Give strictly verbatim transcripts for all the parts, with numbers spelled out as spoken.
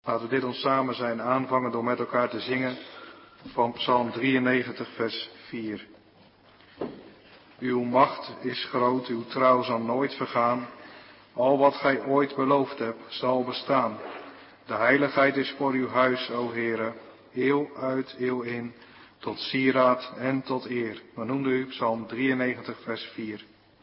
Laten we dit ons samen zijn aanvangen door met elkaar te zingen van Psalm drieënnegentig, vers vier. Uw macht is groot, uw trouw zal nooit vergaan. Al wat gij ooit beloofd hebt, zal bestaan. De heiligheid is voor uw huis, o Heere, eeuw uit, eeuw in, tot sieraad en tot eer. We noemden u Psalm drieënnegentig, vers vier.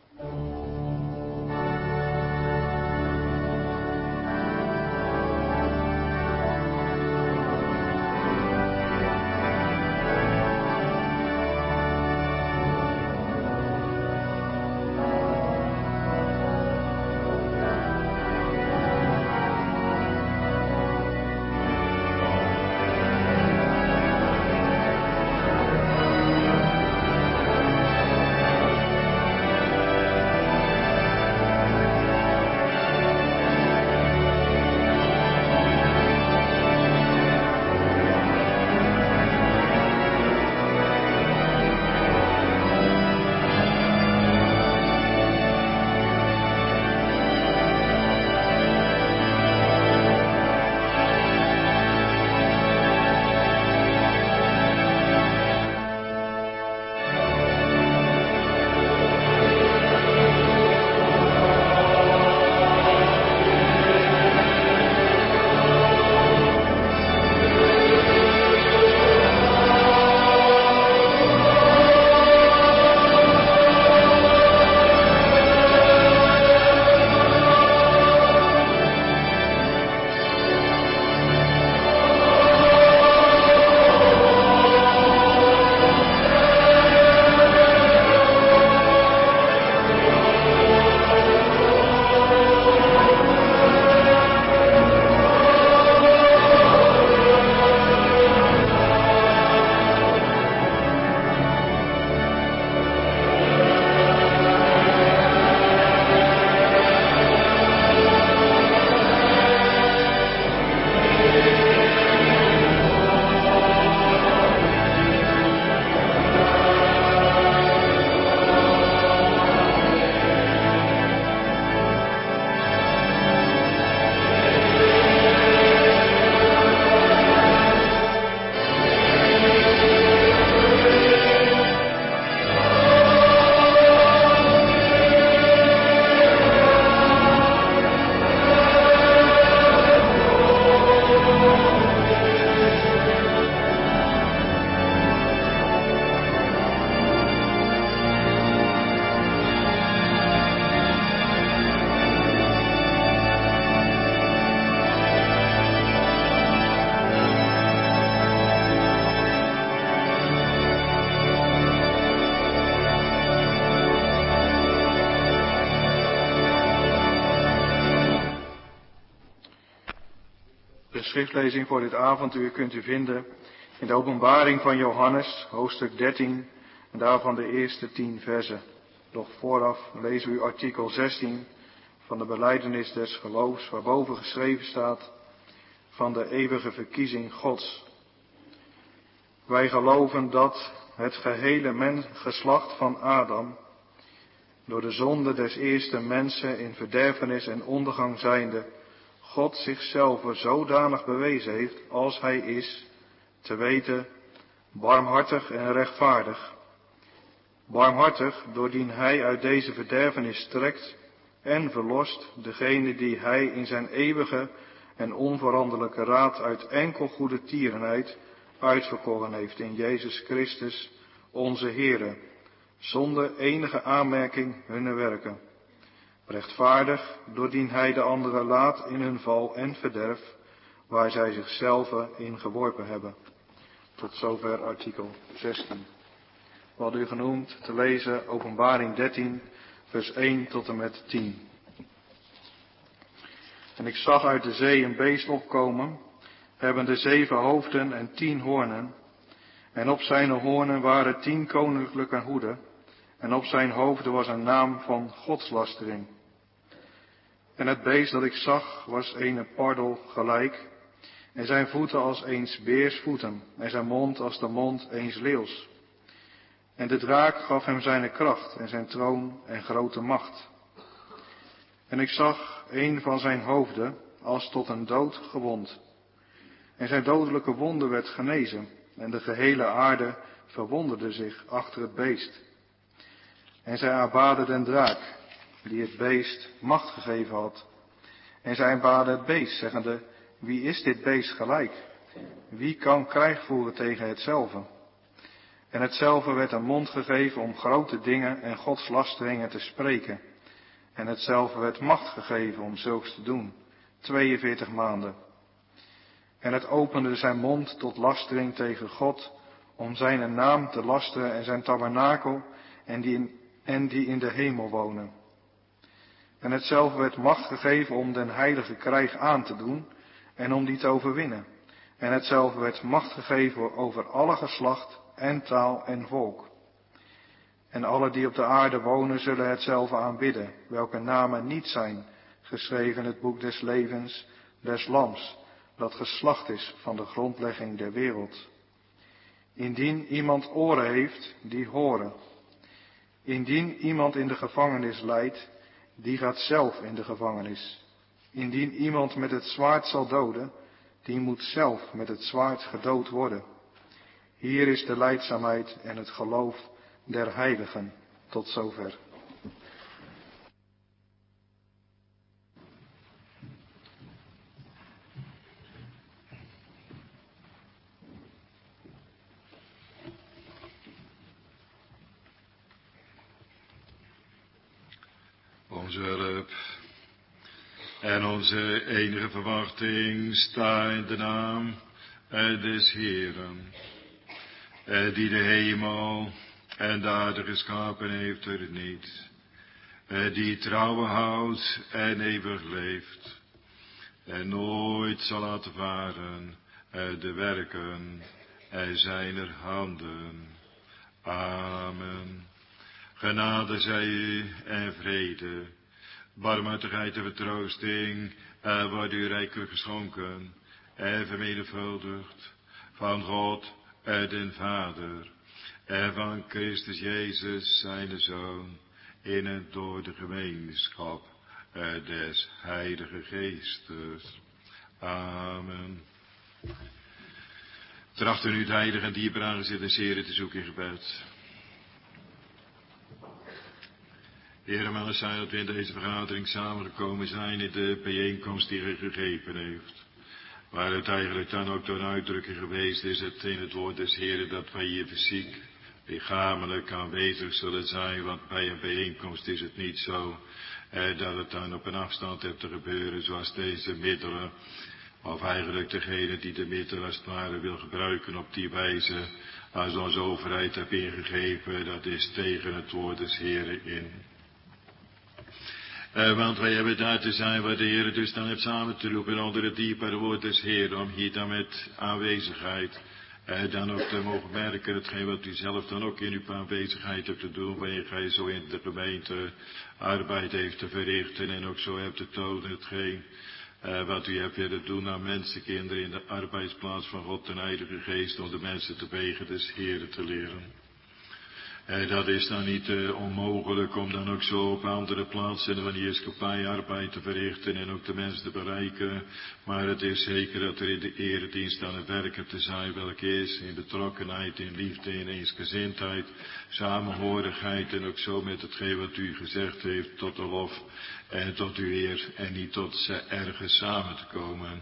De schriftlezing voor dit avonduur kunt u vinden in de openbaring van Johannes, hoofdstuk dertien, en daarvan de eerste tien verzen. Doch vooraf lezen we u artikel zestien van de belijdenis des geloofs, waarboven geschreven staat van de eeuwige verkiezing Gods. Wij geloven dat het gehele mens, geslacht van Adam, door de zonde des eerste mensen in verderfenis en ondergang zijnde, God zichzelf zodanig bewezen heeft als hij is, te weten, barmhartig en rechtvaardig. Barmhartig, doordien hij uit deze verderfenis trekt en verlost degene die hij in zijn eeuwige en onveranderlijke raad uit enkel goede tierenheid uitverkoren heeft in Jezus Christus, onze Heere, zonder enige aanmerking hunne werken. Rechtvaardig, doordien hij de anderen laat in hun val en verderf, waar zij zichzelf in geworpen hebben. Tot zover artikel zestien. We hadden u genoemd te lezen Openbaring dertien, vers één tot en met tien. En ik zag uit de zee een beest opkomen, hebbende zeven hoofden en tien hoornen. En op zijn hoornen waren tien koninklijke hoeden. En op zijn hoofden was een naam van godslastering. En het beest dat ik zag was een pardel gelijk. En zijn voeten als eens beers voeten. En zijn mond als de mond eens leeuws. En de draak gaf hem zijn kracht en zijn troon en grote macht. En ik zag een van zijn hoofden als tot een dood gewond. En zijn dodelijke wonde werd genezen. En de gehele aarde verwonderde zich achter het beest. En zij aanbaden den draak, die het beest macht gegeven had. En zij aanbaden het beest, zeggende, wie is dit beest gelijk? Wie kan krijg voeren tegen hetzelfde? En hetzelfde werd een mond gegeven om grote dingen en godslasteringen te spreken. En hetzelfde werd macht gegeven om zulks te doen, tweeënveertig maanden. En het opende zijn mond tot lastering tegen God, om zijn naam te lasteren en zijn tabernakel en die in, en die in de hemel wonen. En hetzelfde werd macht gegeven om den heilige krijg aan te doen en om die te overwinnen. En hetzelfde werd macht gegeven over alle geslacht en taal en volk. En alle die op de aarde wonen zullen hetzelfde aanbidden, welke namen niet zijn geschreven in het boek des levens des Lams, dat geslacht is van de grondlegging der wereld. Indien iemand oren heeft, die horen. Indien iemand in de gevangenis lijdt, die gaat zelf in de gevangenis. Indien iemand met het zwaard zal doden, die moet zelf met het zwaard gedood worden. Hier is de lijdzaamheid en het geloof der heiligen. Tot zover. Onze hulp en onze enige verwachting sta in de naam des Heeren, die de hemel en de aarde geschapen heeft er niet, die trouwen houdt en eeuwig leeft, en nooit zal laten varen de werken zijner handen. Amen. Genade zij u en vrede, barmhartigheid en vertroosting uh, worden u rijkelijk geschonken en vermenigvuldigd van God en den Vader en van Christus Jezus zijn Zoon in en door de gemeenschap uh, des Heilige Geestes. Amen. Trachten u het heilige en dieper aangezicht des Heren te zoeken in gebed. Heer, maar het zijn dat we in deze vergadering samengekomen zijn in de bijeenkomst die u gegeven heeft. Waar het eigenlijk dan ook door een uitdrukking geweest is, het in het woord des Heren, dat wij hier fysiek, lichamelijk aanwezig zullen zijn. Want bij een bijeenkomst is het niet zo eh, dat het dan op een afstand hebt te gebeuren zoals deze middelen. Of eigenlijk degene die de middelen als het ware wil gebruiken op die wijze als onze overheid heeft ingegeven, dat is tegen het woord des Heren in. Uh, want wij hebben daar te zijn waar de Heer dus dan heeft samen te roepen onder het dierbare woord des Heeren, om hier dan met aanwezigheid uh, dan ook te mogen merken hetgeen wat u zelf dan ook in uw aanwezigheid hebt te doen, wanneer gij zo in de gemeente arbeid heeft te verrichten en ook zo hebt te tonen hetgeen uh, wat u hebt willen doen aan mensenkinderen in de arbeidsplaats van God en Heilige Geest, om de mensen te wegen des Heeren te leren. En dat is dan niet uh, onmogelijk om dan ook zo op andere plaatsen van die heerschappij arbeid te verrichten en ook de mensen te bereiken. Maar het is zeker dat er in de eredienst aan het werken te zijn, welke is in betrokkenheid, in liefde, in eensgezindheid, samenhorigheid en ook zo met hetgeen wat u gezegd heeft tot de lof en tot uw eer en niet tot ze ergens samen te komen.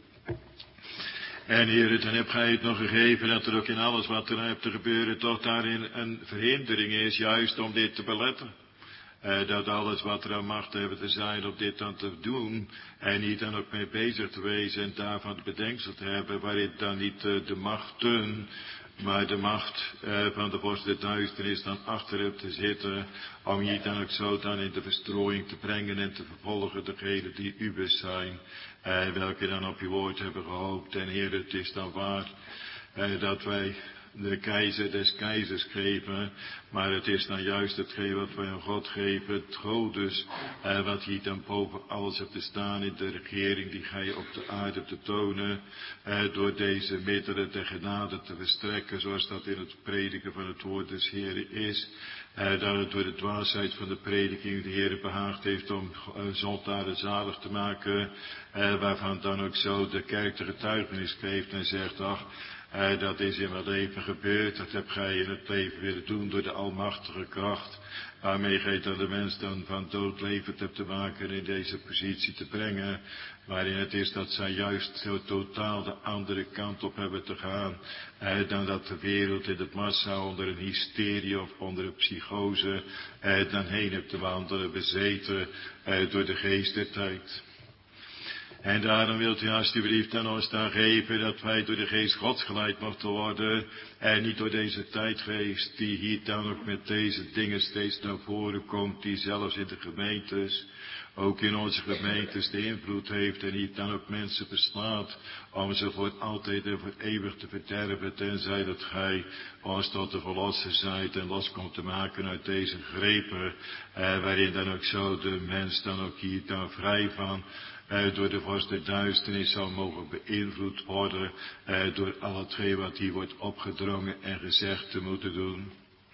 En Heer, dan heb gij het nog gegeven dat er ook in alles wat er hebt te gebeuren toch daarin een verhindering is, juist om dit te beletten. Uh, dat alles wat er aan macht hebben te zijn om dit dan te doen en niet dan ook mee bezig te wezen en daarvan het bedenksel te hebben waarin dan niet uh, de machten, maar de macht uh, van de vorst der duisternis dan achter hebt te zitten, om je dan ook zo dan in de verstrooiing te brengen en te vervolgen degenen die ubers zijn, uh, welke dan op je woord hebben gehoopt. En Heer, het is dan waar uh, dat wij de keizer des keizers geven, maar het is dan juist hetgeen wat wij aan God geven, het God dus, eh, wat hier dan boven alles hebt te staan in de regering die gij op de aarde te tonen, eh, door deze middelen de genade te verstrekken, zoals dat in het prediken van het woord des Heeren is, eh, dat het door de dwaasheid van de prediking de Heere behaagd heeft om eh, zondaren zalig te maken, eh, waarvan dan ook zo de kerk de getuigenis geeft en zegt, ach, Uh, dat is in mijn leven gebeurd, dat heb gij in het leven willen doen door de almachtige kracht, waarmee gij dan de mens dan van dood levend hebt te maken in deze positie te brengen, waarin het is dat zij juist zo totaal de andere kant op hebben te gaan, uh, dan dat de wereld in het massa onder een hysterie of onder een psychose uh, dan heen hebt te wandelen, bezeten uh, door de geest der tijd. En daarom wilt u alsjeblieft aan ons dan geven dat wij door de geest Gods geleid mochten worden. En niet door deze tijdgeest die hier dan ook met deze dingen steeds naar voren komt. Die zelfs in de gemeentes, ook in onze gemeentes de invloed heeft. En die dan ook mensen beslaat om ze voor altijd en voor eeuwig te verderven. Tenzij dat gij ons tot de verlosser zijt en los komt te maken uit deze grepen. Eh, waarin dan ook zo de mens dan ook hier dan vrij van Uh, door de vorst der duisternis zal mogen beïnvloed worden uh, door al hetgeen wat hier wordt opgedrongen en gezegd te moeten doen.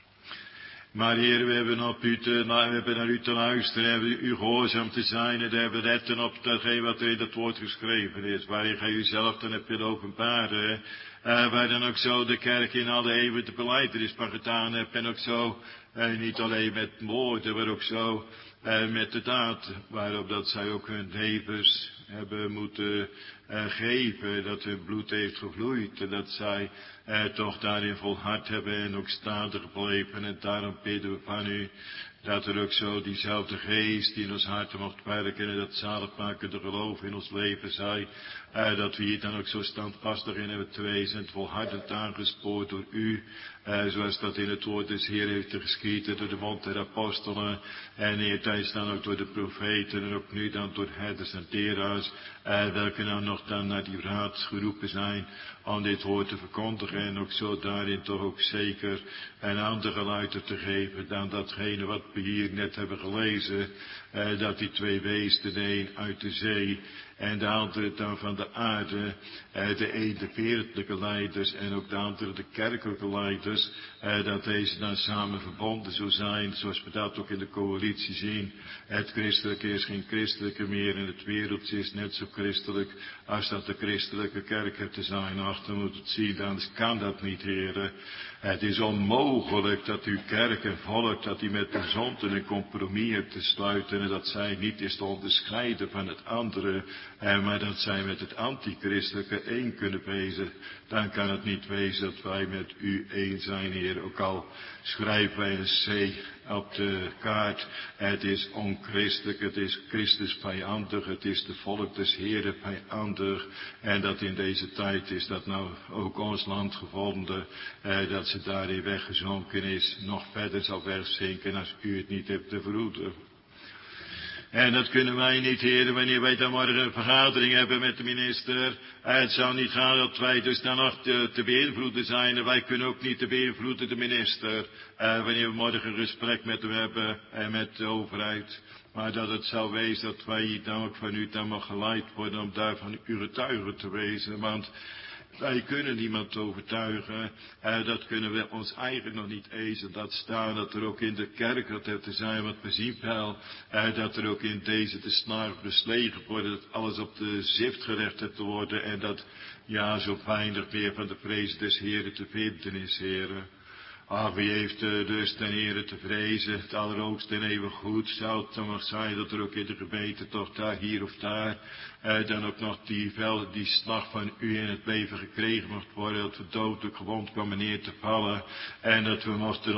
Maar Heer, we hebben op u te, we hebben naar u te luisteren, hebben u gehoorzaam te zijn en hebben letten op datgene wat er in dat woord geschreven is, waarin gij uzelf dan hebt willen openbaren, uh, waar dan ook zo de kerk in alle eeuwen de belijdenis van gedaan hebt en ook zo, uh, niet alleen met woorden, maar ook zo, Uh, met de daad, waarop dat zij ook hun levens hebben moeten uh, geven, dat hun bloed heeft gevloeid en dat zij uh, toch daarin volhard hebben en ook staande gebleven. En daarom bidden we van u dat er ook zo diezelfde geest die in ons harten mocht werken en dat zaligmakende geloof in ons leven zij, uh, dat we hier dan ook zo standvastig in hebben te wezen en volhardend aangespoord door u, uh, zoals dat in het woord des Heer heeft geschieden door de mond der apostelen en eertijds dan ook door de profeten en ook nu dan door herders en leraars, uh, welke nou nog dan naar die raad geroepen zijn om dit woord te verkondigen en ook zo daarin toch ook zeker een ander geluid te geven dan datgene wat we hier net hebben gelezen, uh, dat die twee beesten, de een uit de zee en de andere dan van de aarde, uh, de een de wereldlijke leiders en ook de andere de kerkelijke leiders, uh, dat deze dan samen verbonden zou zijn, zoals we dat ook in de coalitie zien. Het christelijke is geen christelijke meer en het wereldse is net zo christelijk als dat de christelijke kerk heeft te zijn. Ach, dan moet het zien, anders kan dat niet, heren. Het is onmogelijk dat uw kerk en volk, dat die met de zonden een compromis hebt te sluiten en dat zij niet is te onderscheiden van het andere, eh, maar dat zij met het antichristelijke één kunnen wezen. Dan kan het niet wezen dat wij met u één zijn, Heer. Ook al schrijven wij een C op de kaart. Het is onchristelijk, het is Christus vijandig, het is de volk des Heeren vijandig. En dat in deze tijd is dat nou ook ons land gevonden, eh, dat ze daarin weggezonken is, nog verder zal wegzinken als u het niet hebt te verhoeden. En dat kunnen wij niet, heren, wanneer wij dan morgen een vergadering hebben met de minister. Het zou niet gaan dat wij dus dan nog te, te beïnvloeden zijn. En wij kunnen ook niet te beïnvloeden de minister. Uh, wanneer we morgen een gesprek met hem hebben en met de overheid. Maar dat het zou wezen dat wij hier dan ook van u dan mag geleid worden om daarvan uw getuige te wezen. Want wij kunnen niemand overtuigen, uh, dat kunnen we ons eigenlijk nog niet eens dat staan, dat er ook in de kerk dat er te zijn, want we zien wel, uh, dat er ook in deze de snaar beslegen worden, dat alles op de zift gerecht heeft te worden en dat, ja, zo weinig meer van de vrees des Heeren te vinden is, heren. Ah, wie heeft uh, dus ten Heere te vrezen, het allerhoogste en eeuwig goed, zou het dan nog zijn dat er ook in de gemeente toch daar, hier of daar, uh, dan ook nog die velden, die slag van u in het leven gekregen mocht worden, dat we doodelijk gewond kwamen neer te vallen, en dat we mochten ont,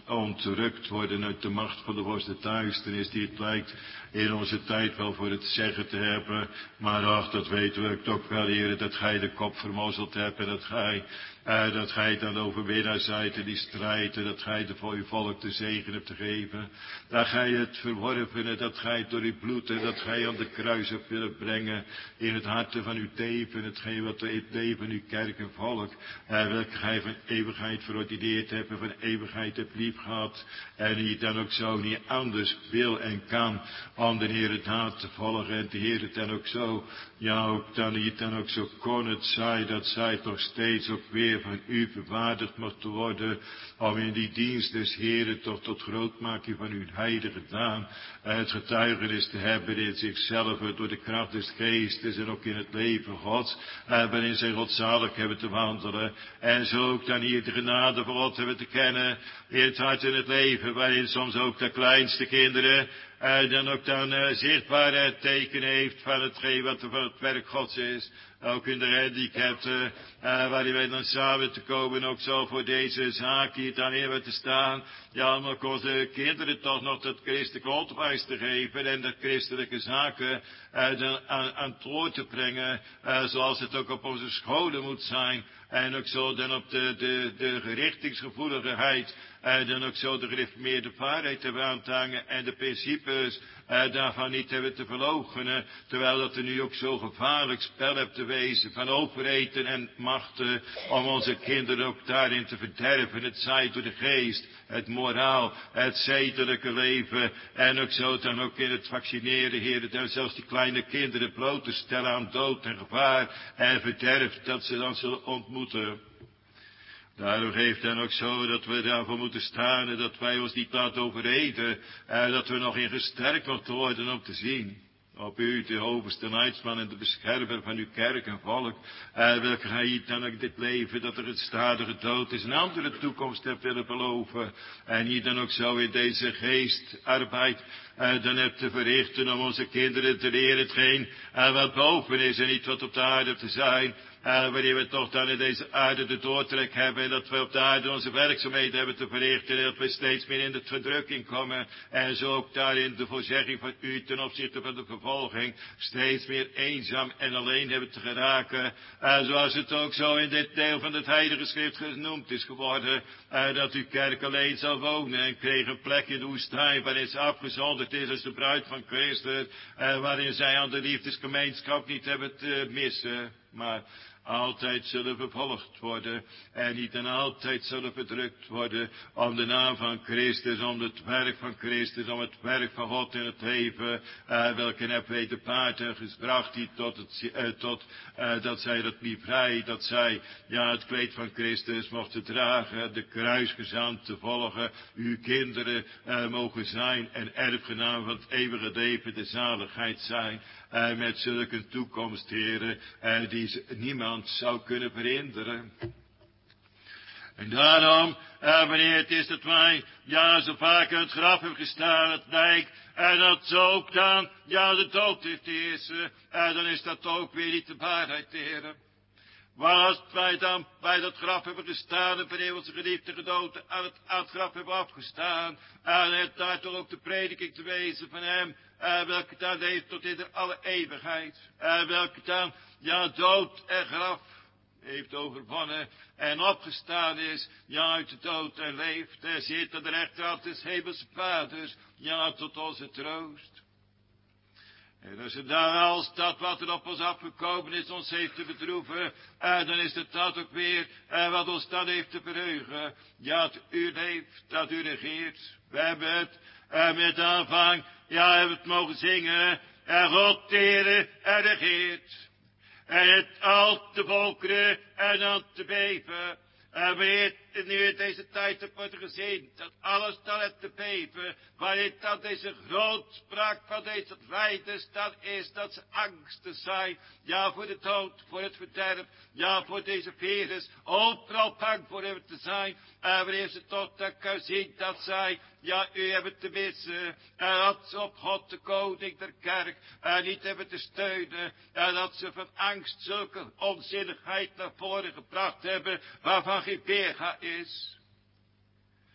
ontrukt worden uit de macht van de worst duisternis, die het lijkt in onze tijd wel voor het zeggen te hebben. Maar ach, dat weten we toch wel, Heer, dat gij de kop vermozzeld hebt en dat gij, uh, dat gij dan overwinnaar zijt in die strijd en dat gij de voor uw volk de zegen hebt te geven. Dat gij het verworven en dat gij het door uw bloed en dat gij aan de kruis hebt willen brengen in het harte van uw leven, hetgeen wat het leven uw kerk en volk, uh, welke gij van eeuwigheid verordineerd hebt en van eeuwigheid hebt lief gehad en die dan ook zo niet anders wil en kan om de Heer het haat te volgen en de Heer het dan ook zo, ja ook dan niet dan ook zo kon het zij dat zij toch steeds ook weer van u verwaardigd mocht worden om in die dienst des Heeren toch tot grootmaking van uw heilige naam het getuigenis te hebben in zichzelf door de kracht des geestes en ook in het leven Gods, waarin zij godzalig hebben te wandelen en zo ook dan hier de genade van God hebben te kennen in het hart en het leven, waarin soms ook de kleinste kinderen Uh, dan ook dan uh, zichtbare teken heeft van hetgeen wat er van het werk Gods is. Ook in de handicapten, uh, waarin wij dan samen te komen, ook zo voor deze zaak hier dan even te staan. Ja, om ook onze kinderen toch nog dat christelijk onderwijs te geven en de christelijke zaken uh, dan aan, aan het woord te brengen, uh, zoals het ook op onze scholen moet zijn. En ook zo dan op de, de, de gerichtingsgevoeligheid, uh, dan ook zo de gereformeerde waarheid hebben aan te hangen en de principes uh, daarvan niet hebben te verloochenen, terwijl dat er nu ook zo gevaarlijk spel hebt te wezen van overheden en machten om onze kinderen ook daarin te verderven. Het zij door de geest, het moraal, het zedelijke leven en ook zo dan ook in het vaccineren, Heer, en zelfs die kleine kinderen bloot te stellen aan dood en gevaar en verderf dat ze dan zullen ontmoeten. Daarom geeft dan ook zo dat we daarvoor moeten staan en dat wij ons niet laten overreden en dat we nog in gesterkt moeten worden om te zien op u, de overste leidsman en de beschermer van uw kerk en volk, en welke gij dan ook dit leven, dat er een stadige dood is, een andere toekomst hebt willen beloven, en hier dan ook zo in deze geestarbeid, en dan hebt te verrichten om onze kinderen te leren hetgeen, en wat boven is en niet wat op de aarde te zijn, en wanneer we toch dan in deze aarde de doortrek hebben, en dat we op de aarde onze werkzaamheden hebben te verrichten, en dat we steeds meer in de verdrukking komen, en zo ook daarin de voorzegging van u ten opzichte van de vervolging, steeds meer eenzaam en alleen hebben te geraken, en zoals het ook zo in dit deel van het heilige schrift genoemd is geworden, en dat uw kerk alleen zal wonen, en kreeg een plek in de woestijn, waarin ze afgezonderd is als de bruid van Christus, en waarin zij aan de liefdesgemeenschap niet hebben te missen, maar altijd zullen vervolgd worden en niet en altijd zullen verdrukt worden om de naam van Christus, om het werk van Christus, om het werk van God in het leven, uh, welke heb wij de paarden gebracht die tot, het, uh, tot uh, dat zij dat niet vrij, dat zij ja het kleed van Christus mochten dragen, de kruisgezant te volgen, uw kinderen uh, mogen zijn en erfgenaam van het eeuwige leven, de zaligheid zijn. Uh, met zulke toekomst, heren, uh, die niemand zou kunnen verhinderen. En daarom, uh, wanneer het is dat wij, ja, zo vaak in het graf hebben gestaan, het lijk, en dat zo ook dan, ja, de dood heeft heersen, uh, dan is dat ook weer niet de waarheid, heren. Maar als wij dan bij dat graf hebben gestaan en wanneer onze geliefde gedoden aan het, aan het graf hebben afgestaan, en het daar toch ook de prediking te wezen van hem, Uh, welke dan heeft tot in de alle eeuwigheid. Uh, welke dan, ja, dood en graf heeft overwonnen en opgestaan is, ja, uit de dood en leeft. En zit aan de rechterhand des hemelse vaders, ja, tot onze troost. En als het dan als dat wat er op ons afgekomen is ons heeft te bedroeven, uh, dan is het dat ook weer uh, wat ons dan heeft te verheugen. Ja, dat u leeft, dat u regeert. We hebben het uh, met aanvang, ja, hebben het mogen zingen, en God Heere en regeert. En het al de volkeren en aan te beven. En wanneer nu in deze tijd er wordt gezien, dat alles dan het te beven, waarin dat deze grootspraak van deze leiders, dat is dat ze angsten zijn, ja, voor de dood, voor het verderf, ja, voor deze virus, overal bang voor hebben te zijn, en wanneer ze toch dan kan zien dat zij, ja, u hebben te missen, en dat ze op God de koning der kerk, en niet hebben te steunen, en dat ze van angst zulke onzinnigheid naar voren gebracht hebben, waarvan geen weerga is.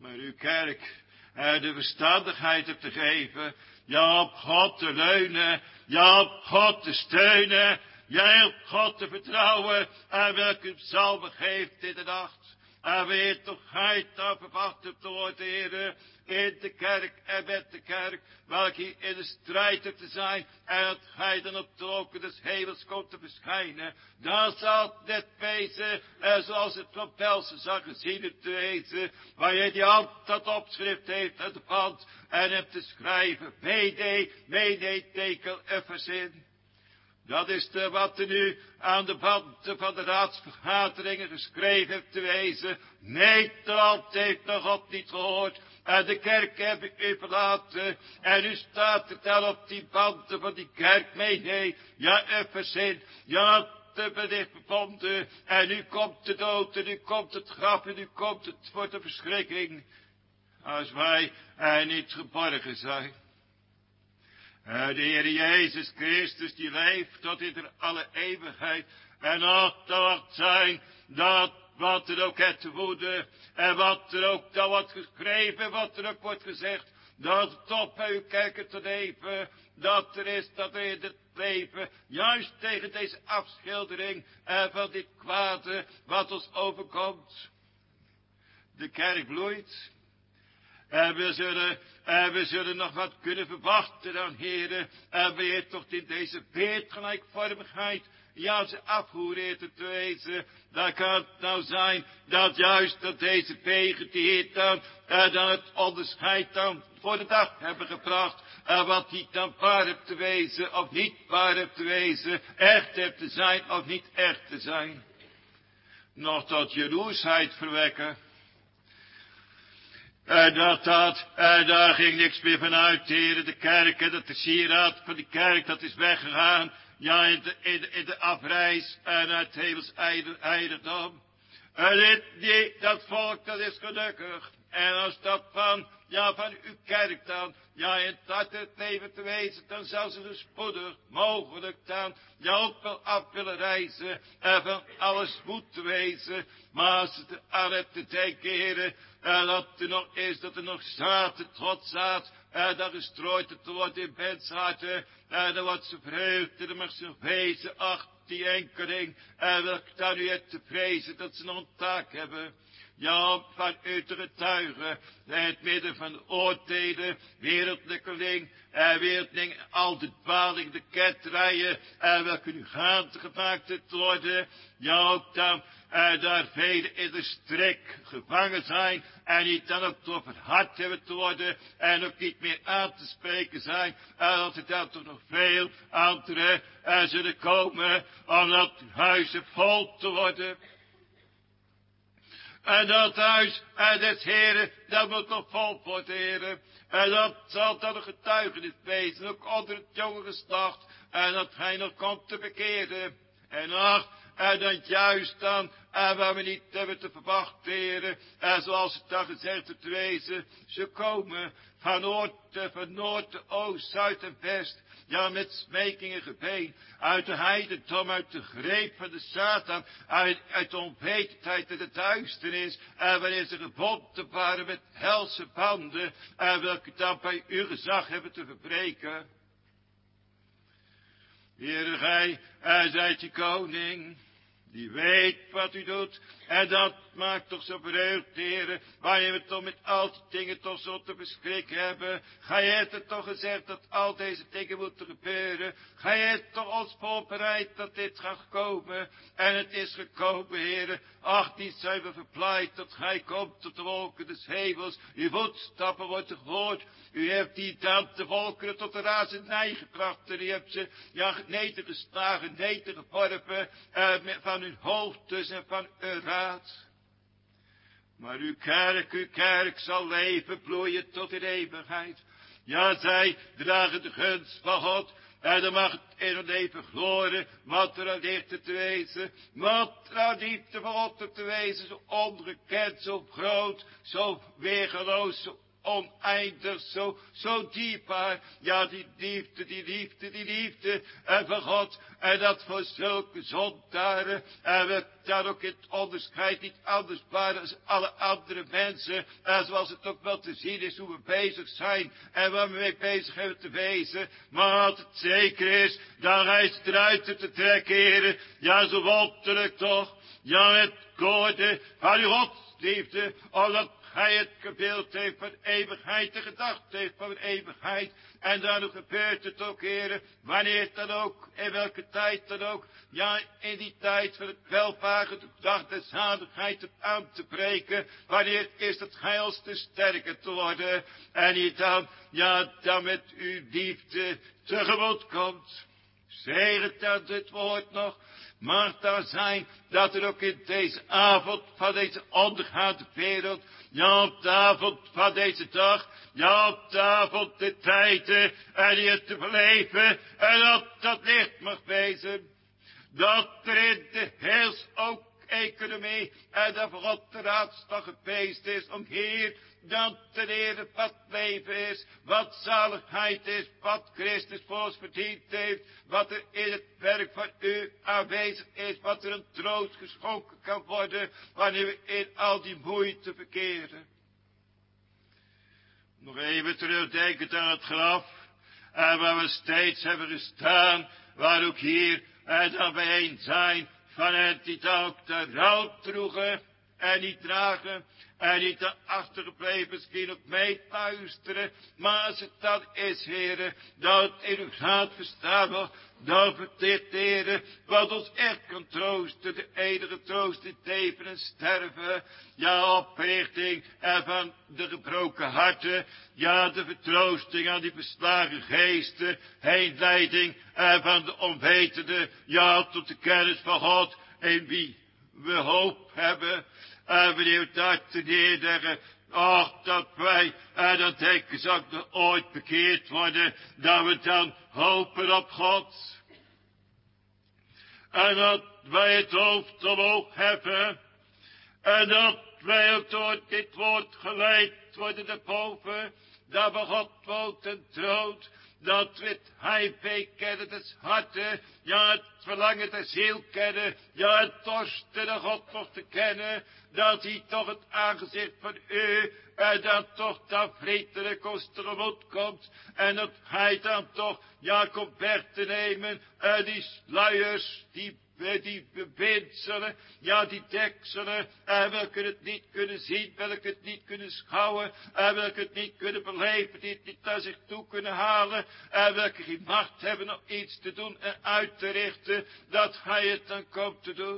Maar uw kerk er de verstandigheid op te geven, ja op God te leunen, ja op God te steunen, ja op God te vertrouwen, en welke u psalmen geeft in de nacht. En weet toch gij dan verwacht op te worden, Heere, in de kerk en met de kerk, welke in de strijd hebt te zijn, en dat gij dan op de wolken des hemels komt te verschijnen. Dan zal het net wezen, en zoals het van Pelsen zag gezien het te wezen, waar je die hand dat opschrift heeft uit de band, en hebt te schrijven, mede, mede, teken en verzin. Dat is de, wat er nu aan de banden van de raadsvergaderingen geschreven heeft te wezen. Nederland heeft nog God niet gehoord. En de kerk heb ik u verlaten. En nu staat er dan op die banden van die kerk mee. Nee, ja, even zin. Ja, te bedicht bevonden. En nu komt de dood. En nu komt het graf. En nu komt het voor de verschrikking. Als wij er niet geborgen zijn. De Heer Jezus Christus die leeft tot in de alle eeuwigheid. En nog dat zijn dat wat er ook het woede. En wat er ook dan wordt geschreven. Wat er ook wordt gezegd. Dat het op bij uw kerken te leven. Dat er is dat er in het leven. Juist tegen deze afschildering. En van dit kwade wat ons overkomt. De kerk bloeit. En we zullen, en we zullen nog wat kunnen verwachten dan, heren. En weer toch in deze beeldgelijkvormigheid, ja, ze afvoeren te wezen. Dan kan het nou zijn, dat juist dat deze wegen die Heer dan, en dan het onderscheid dan voor de dag hebben gebracht. En wat niet dan waar hebt te wezen, of niet waar hebt te wezen. Echt hebt te zijn, of niet echt te zijn. Nog tot jaloersheid verwekken. En dat dat, en daar ging niks meer van uit, heren, de kerk, en dat de sieraad van de kerk, dat is weggegaan, ja, in de, in de, in de afreis, en uit hemels eigendom. En dit, die, dat volk, dat is gelukkig. En als dat van, ja, van uw kerk dan, ja, in dat het leven te wezen, dan zou ze dus spoedig, mogelijk dan, ja, ook wel af willen reizen, en van alles moeten wezen. Maar als het aan hebt te denken, heren, en dat er nog is, dat er nog zaad, trots zaad, en dat gestrooid te worden in mensharten, en dan wordt ze verheugd, en dan mag ze nog wezen, ach, die enkeling, en welk dan u hebt te vrezen, dat ze nog een taak hebben. Ja, om van u te getuigen, in het midden van de oordelen, wereldlijkeling, en wereldling, al de dwaling, de ketterijen, en welke nu gaande gemaakt te worden. Ja, ook dan, en daar velen in de strik gevangen zijn, en niet dan ook door verhard hebben te worden, en ook niet meer aan te spreken zijn, en dat er dan toch nog veel anderen en zullen komen, om dat huizen vol te worden. En dat huis en des Heren, dat moet nog vol worden, heren. En dat zal dan een getuigenis wezen, ook onder het jonge geslacht. En dat hij nog komt te bekeren. En ach, en dat juist dan, en waar we niet hebben te verwachten, heren. En zoals het dan gezegd wordt te wezen, ze komen van noord, van noord, de oost, zuid en west. Ja, met smekingen gebeen, uit de heidendom, uit de greep van de Satan, uit, uit de onwetendheid en de duisternis, en wanneer ze gebonden waren met helse banden, en welke dan bij uw gezag hebben te verbreken. Heere, gij, en zijt je koning, die weet wat u doet, en dat maakt toch zo verheugd, heren, waar je het toch met al die dingen toch zo te beschikken hebben. Gij hebt het toch gezegd dat al deze dingen moeten gebeuren. Gij hebt toch ons voorbereid dat dit gaat komen, en het is gekomen, heren. Ach, niet zijn we verblijd dat gij komt tot de wolken des hemels. Uw voetstappen worden gehoord. U hebt die dan de volkeren tot de razernij gebracht, en u hebt ze, ja, nedergeslagen, nedergeworpen, eh, van hun hoogtes en van uw raad. Maar uw kerk, uw kerk zal leven, bloeien tot in eeuwigheid. Ja, zij dragen de gunst van God, en dan mag het in hun leven gloren, wat er aan liefde te wezen, wat er aan liefde van God te wezen, zo ongekend, zo groot, zo weergeloos, zo oneindig, zo, zo dierbaar. Ja, die liefde, die liefde, die liefde en van God. En dat voor zulke zondaren. En we daar ook het onderscheid niet anders waren als alle andere mensen. En zoals het ook wel te zien is hoe we bezig zijn. En waar we mee bezig hebben te wezen. Maar als het zeker is, dan hij is eruit te trekken, heren. Ja, zo wonderlijk toch. Ja, het goede van uw godsliefde. Omdat hij het gebeeld heeft van eeuwigheid, de gedachte heeft van eeuwigheid. En dan gebeurt het ook, heren, wanneer het dan ook, in welke tijd dan ook. Ja, in die tijd van het welvaren, de dag der zaligheid aan te breken. Wanneer het is dat gij ons te sterker te worden. En die dan, ja, dan met uw liefde tegemoet komt. Zegent dan dit woord nog. Mag daar zijn dat er ook in deze avond van deze ondergaande wereld, ja op de avond van deze dag, ja op de avond de tijden en hier te beleven en dat dat licht mag wezen. Dat er in de heels ook economie en dat God de raadslag geweest is om hier dan te leren wat leven is, wat zaligheid is, wat Christus voor ons verdiend heeft, wat er in het werk van u aanwezig is, wat er een troost geschonken kan worden, wanneer we in al die moeite verkeren. Nog even terugdenken aan het graf, en waar we steeds hebben gestaan, waar ook hier en dan bijeen zijn, van hen die dan ook de rouw droegen en niet dragen, en niet de achtergebleven misschien ook meeluisteren. Maar als het dan is, heren, dat het in uw zaad verstaan wordt, dan verdicht, heren, wat ons echt kan troosten. De enige troost in leven en sterven. Ja, oprichting en van de gebroken harten. Ja, de vertroosting aan die verslagen geesten. Heenleiding en van de onwetende. Ja, tot de kennis van God in wie we hoop hebben. En wanneer we daar te neerleggen, ach, dat wij, en dan denken ze ook nog ooit bekeerd worden, dat we dan hopen op God. En dat wij het hoofd omhoog hebben, en dat wij ook door dit woord geleid worden naar boven, dat we God woont en troont, dat we het heimwee kennen des harten, ja, het verlangen der ziel kennen, ja, het dorsten de God nog te kennen, dat hij toch het aangezicht van u, en dan toch dat vriendelijk ons tegemoet komt, en dat hij dan toch, ja, komt weg te nemen, en die sluiers, die die bewindselen, ja, die dekselen, en welke het niet kunnen zien, welke het niet kunnen schouwen, en welke het niet kunnen beleven, die het niet naar zich toe kunnen halen, en welke geen macht hebben om iets te doen en uit te richten, dat hij het dan komt te doen.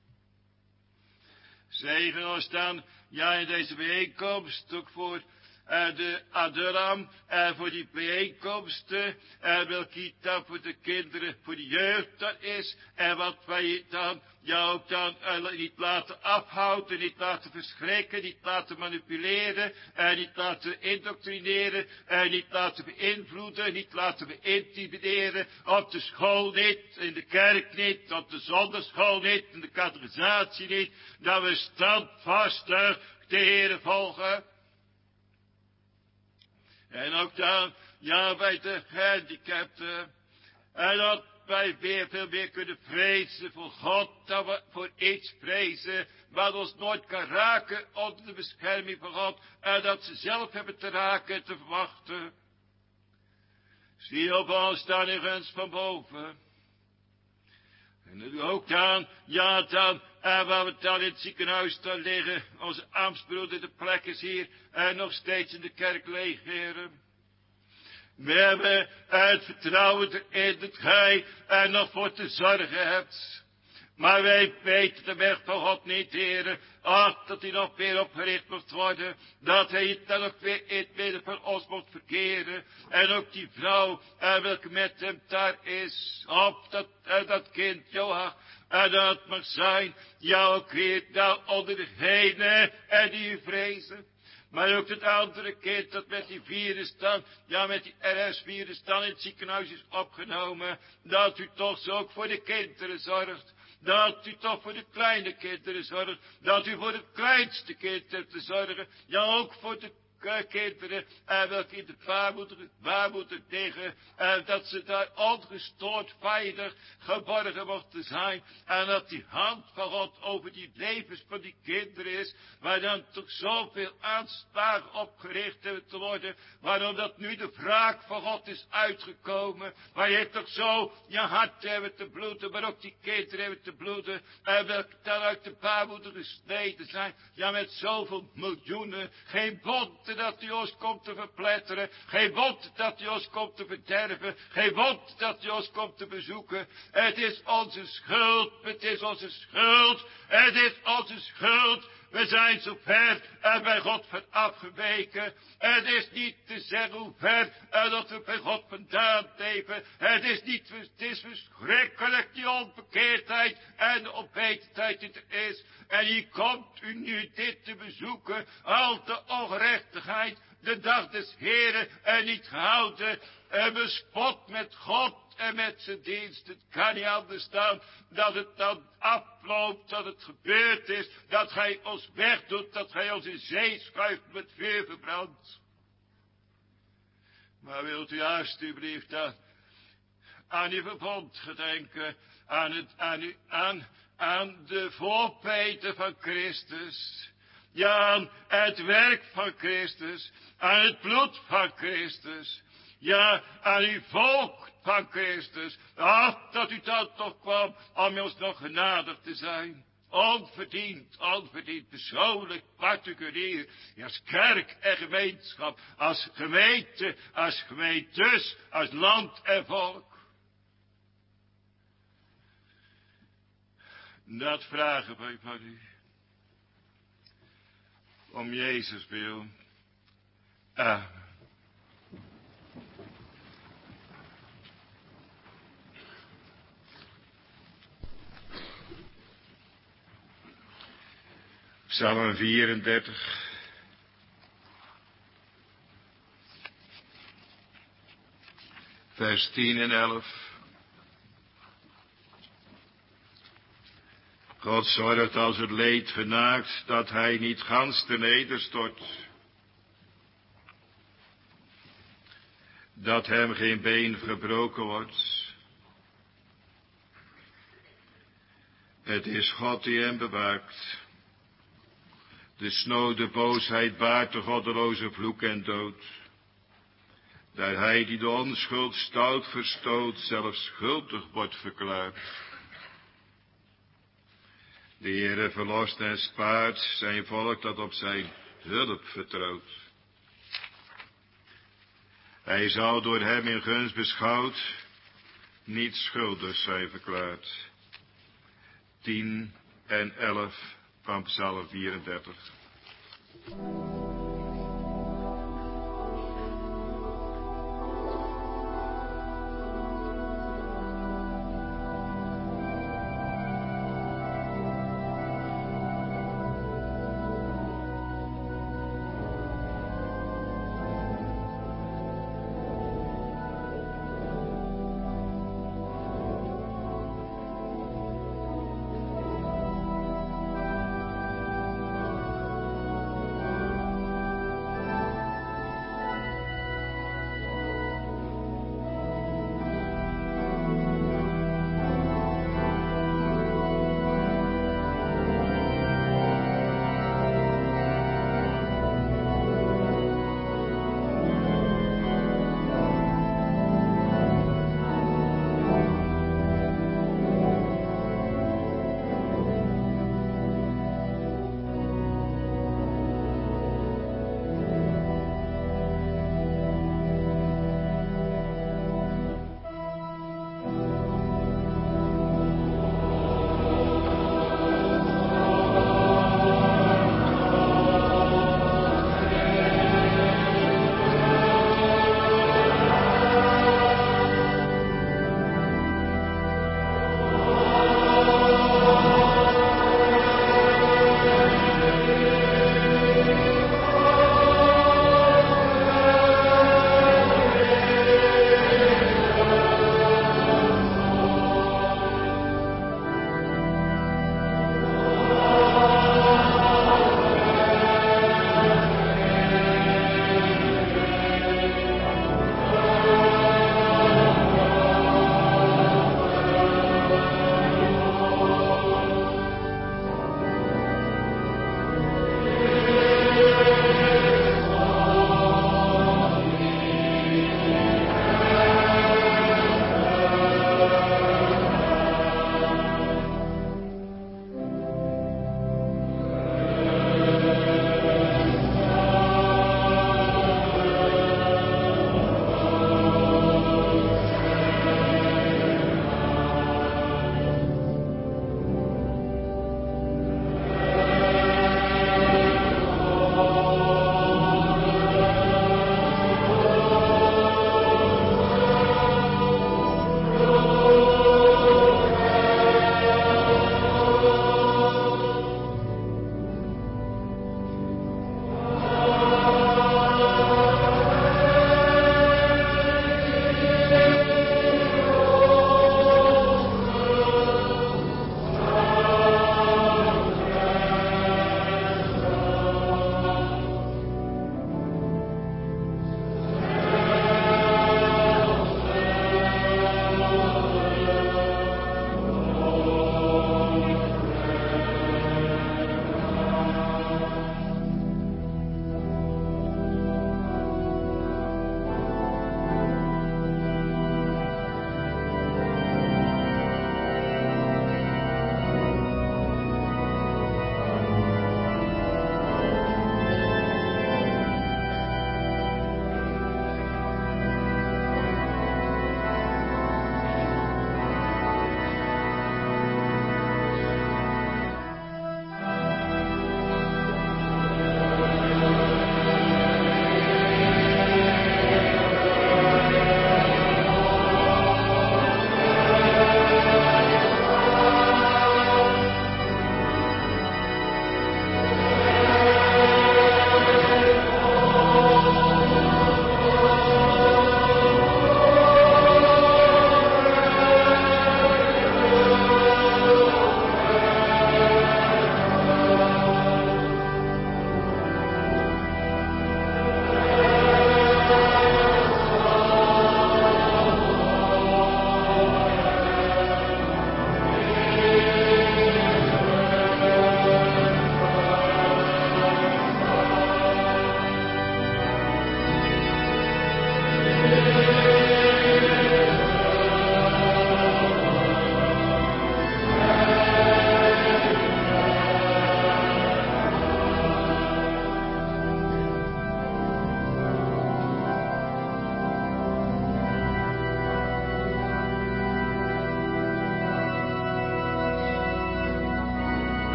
Zegen ons dan, ja, in deze bijeenkomst, ook voor Uh, de Adulam, uh, voor die bijeenkomsten, uh, welke dan voor de kinderen, voor de jeugd dat is, en wat wij dan, ja ook dan uh, niet laten afhouden, niet laten verschrikken, niet laten manipuleren, uh, niet laten indoctrineren, uh, niet laten beïnvloeden, niet laten beïntimideren, op de school niet, in de kerk niet, op de zondagschool niet, in de catechisatie niet, dat we standvastig de Heere volgen. En ook dan, ja, bij de gehandicapten. En dat wij weer veel meer kunnen vrezen voor God, dat we voor iets vrezen, wat ons nooit kan raken onder de bescherming van God, en dat ze zelf hebben te raken en te verwachten. Zie op ons dan in gunst van boven. En ook dan, ja dan, en waar we dan in het ziekenhuis dan liggen, onze ambtsbroeder, de plek is hier, en nog steeds in de kerk leeg, heren. We hebben het vertrouwen erin dat gij er nog voor te zorgen hebt. Maar wij weten de weg van God niet, heren. Ach, dat hij nog weer opgericht moet worden. Dat hij het dan ook weer in het midden van ons moet verkeren. En ook die vrouw, en welke met hem daar is. Op dat, en dat kind, Joach. En dat mag zijn, ja ook weer nou onder degene en die u vrezen. Maar ook het andere kind dat met die virus dan, ja met die R S-virus dan in het ziekenhuis is opgenomen. Dat u toch zo ook voor de kinderen zorgt. Dat u toch voor de kleine kinderen zorgt. Dat u voor het kleinste kind hebt te zorgen. Ja, ook voor de kinderen en welke in de baarmoeder, baarmoeder liggen en dat ze daar ongestoord veilig geborgen mochten zijn en dat die hand van God over die levens van die kinderen is, waar dan toch zoveel aanslagen opgericht hebben te worden, waarom dat nu de wraak van God is uitgekomen, waar je toch zo je hart hebben te bloeden, maar ook die kinderen hebben te bloeden en welke dan uit de baarmoeder gesneden zijn, ja met zoveel miljoenen, geen bonte dat die ons komt te verpletteren, geen bonte dat die ons komt te verderven, geen bonte dat die ons komt te bezoeken. Het is onze schuld, het is onze schuld, het is onze schuld. We zijn zo ver en bij God van afgeweken. Het is niet te zeggen hoe ver en dat we bij God vandaan leven. Het is niet, het is verschrikkelijk die onbekeerdheid en de onwetendheid die er is. En hier komt u nu dit te bezoeken, al de ongerechtigheid, de dag des Heren en niet gehouden. En bespot met God en met zijn dienst. Het kan niet anders dan dat het dan afloopt, dat het gebeurd is, dat gij ons wegdoet, dat gij ons in zee schuift met vuur verbrandt. Maar wilt u alstublieft dan aan uw verbond gedenken, aan, het, aan, u, aan, aan de voorpeten van Christus, ja, aan het werk van Christus, aan het bloed van Christus, ja, aan uw volk van Christus. Ach, dat u dan toch kwam om ons nog genadig te zijn. Onverdiend, onverdiend, persoonlijk, particulier, als kerk en gemeenschap, als gemeente, als gemeentes, als land en volk. Dat vragen wij van u. Om Jezus wil. Amen. Psalm vierendertig. Vers tien en elf. God zorgt als het leed genaakt, dat hij niet gans te nederstort. Dat hem geen been gebroken wordt. Het is God die hem bewaakt. De snode boosheid baart de goddeloze vloek en dood. Daar hij die de onschuld stout verstoot, zelfs schuldig wordt verklaard. De Heere verlost en spaart zijn volk dat op zijn hulp vertrouwt. Hij zal door hem in gunst beschouwd niet schuldig zijn verklaard. tien en elf van Psalm vierendertig.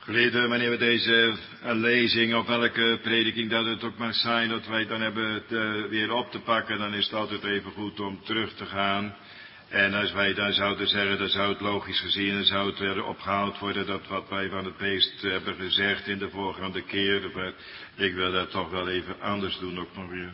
Geliefde, wanneer we deze lezing of welke prediking dat het ook mag zijn, dat wij dan hebben het uh, weer op te pakken, dan is het altijd even goed om terug te gaan. En als wij dan zouden zeggen, dan zou het logisch gezien, dan zou het weer opgehaald worden dat wat wij van het beest hebben gezegd in de voorgaande keer. Maar ik wil dat toch wel even anders doen ook nog weer.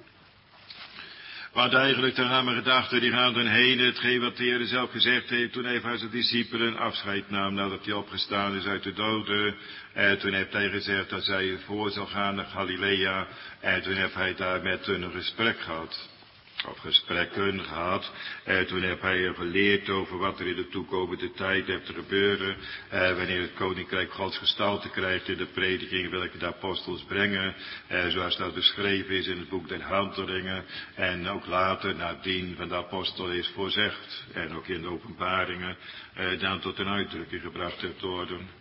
Want eigenlijk, dan gaan we gedachten, die gaan dan heen, hetgeen wat de Heer zelf gezegd heeft, toen hij van zijn discipelen afscheid nam, nadat hij opgestaan is uit de doden. En toen heeft hij gezegd dat zij voor zou gaan naar Galilea, en toen heeft hij daar met hun een gesprek gehad. Of gesprekken gehad. En toen heb hij geleerd over wat er in de toekomende tijd heeft te gebeuren. Eh, wanneer het koninkrijk Gods gestalte krijgt in de prediking welke de apostels brengen. Eh, zoals dat beschreven is in het boek der Handelingen. En ook later nadien van de apostel is voorzegd. En ook in de openbaringen eh, dan tot een uitdrukking gebracht heeft worden.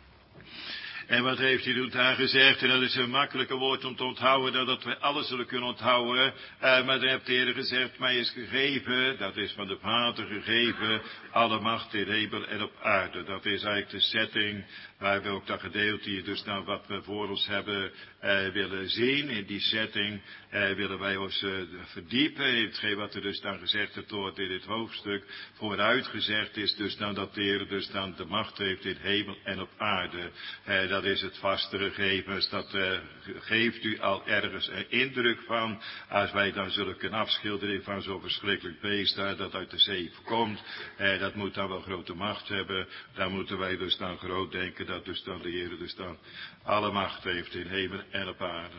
En wat heeft hij toen daar gezegd? En dat is een makkelijke woord om te onthouden, dat, dat we alles zullen kunnen onthouden. Uh, maar dan heeft de Heer gezegd, mij is gegeven, dat is van de Vader gegeven, alle macht in hemel en op aarde. Dat is eigenlijk de setting waar we ook dat gedeelte hier, dus nou wat we voor ons hebben uh, willen zien. In die setting uh, willen wij ons uh, verdiepen in hetgeen wat er dus dan gezegd wordt in dit hoofdstuk. Vooruitgezegd is dus dan dat de Heer dus dan de macht heeft in hemel en op aarde. Uh, dat is het vaste gegeven, dat uh, geeft u al ergens een indruk van, als wij dan zullen kunnen afschilderen van zo'n verschrikkelijk beest daar, dat uit de zee komt. Uh, dat moet dan wel grote macht hebben. Dan moeten wij dus dan groot denken dat dus dan de Heer dus dan alle macht heeft in hemel en op aarde.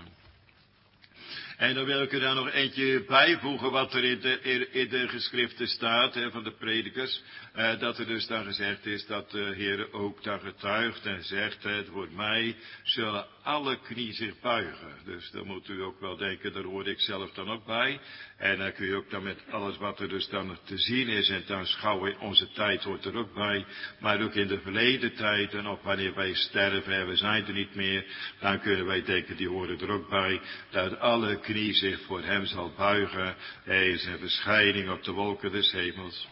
En dan wil ik er dan nog eentje bijvoegen wat er in de, in, in de geschriften staat hè, van de predikers. Eh, dat er dus dan gezegd is dat de Heer ook dan getuigt en zegt, hè, voor mij zullen alle knie zich buigen. Dus dan moet u ook wel denken, daar hoor ik zelf dan ook bij. En dan kun je ook dan met alles wat er dus dan te zien is en te aanschouwen in onze tijd hoort er ook bij. Maar ook in de verleden tijd en ook wanneer wij sterven en we zijn er niet meer, dan kunnen wij denken, die horen er ook bij, dat alle knie zich voor hem zal buigen en zijn verschijning op de wolken des hemels.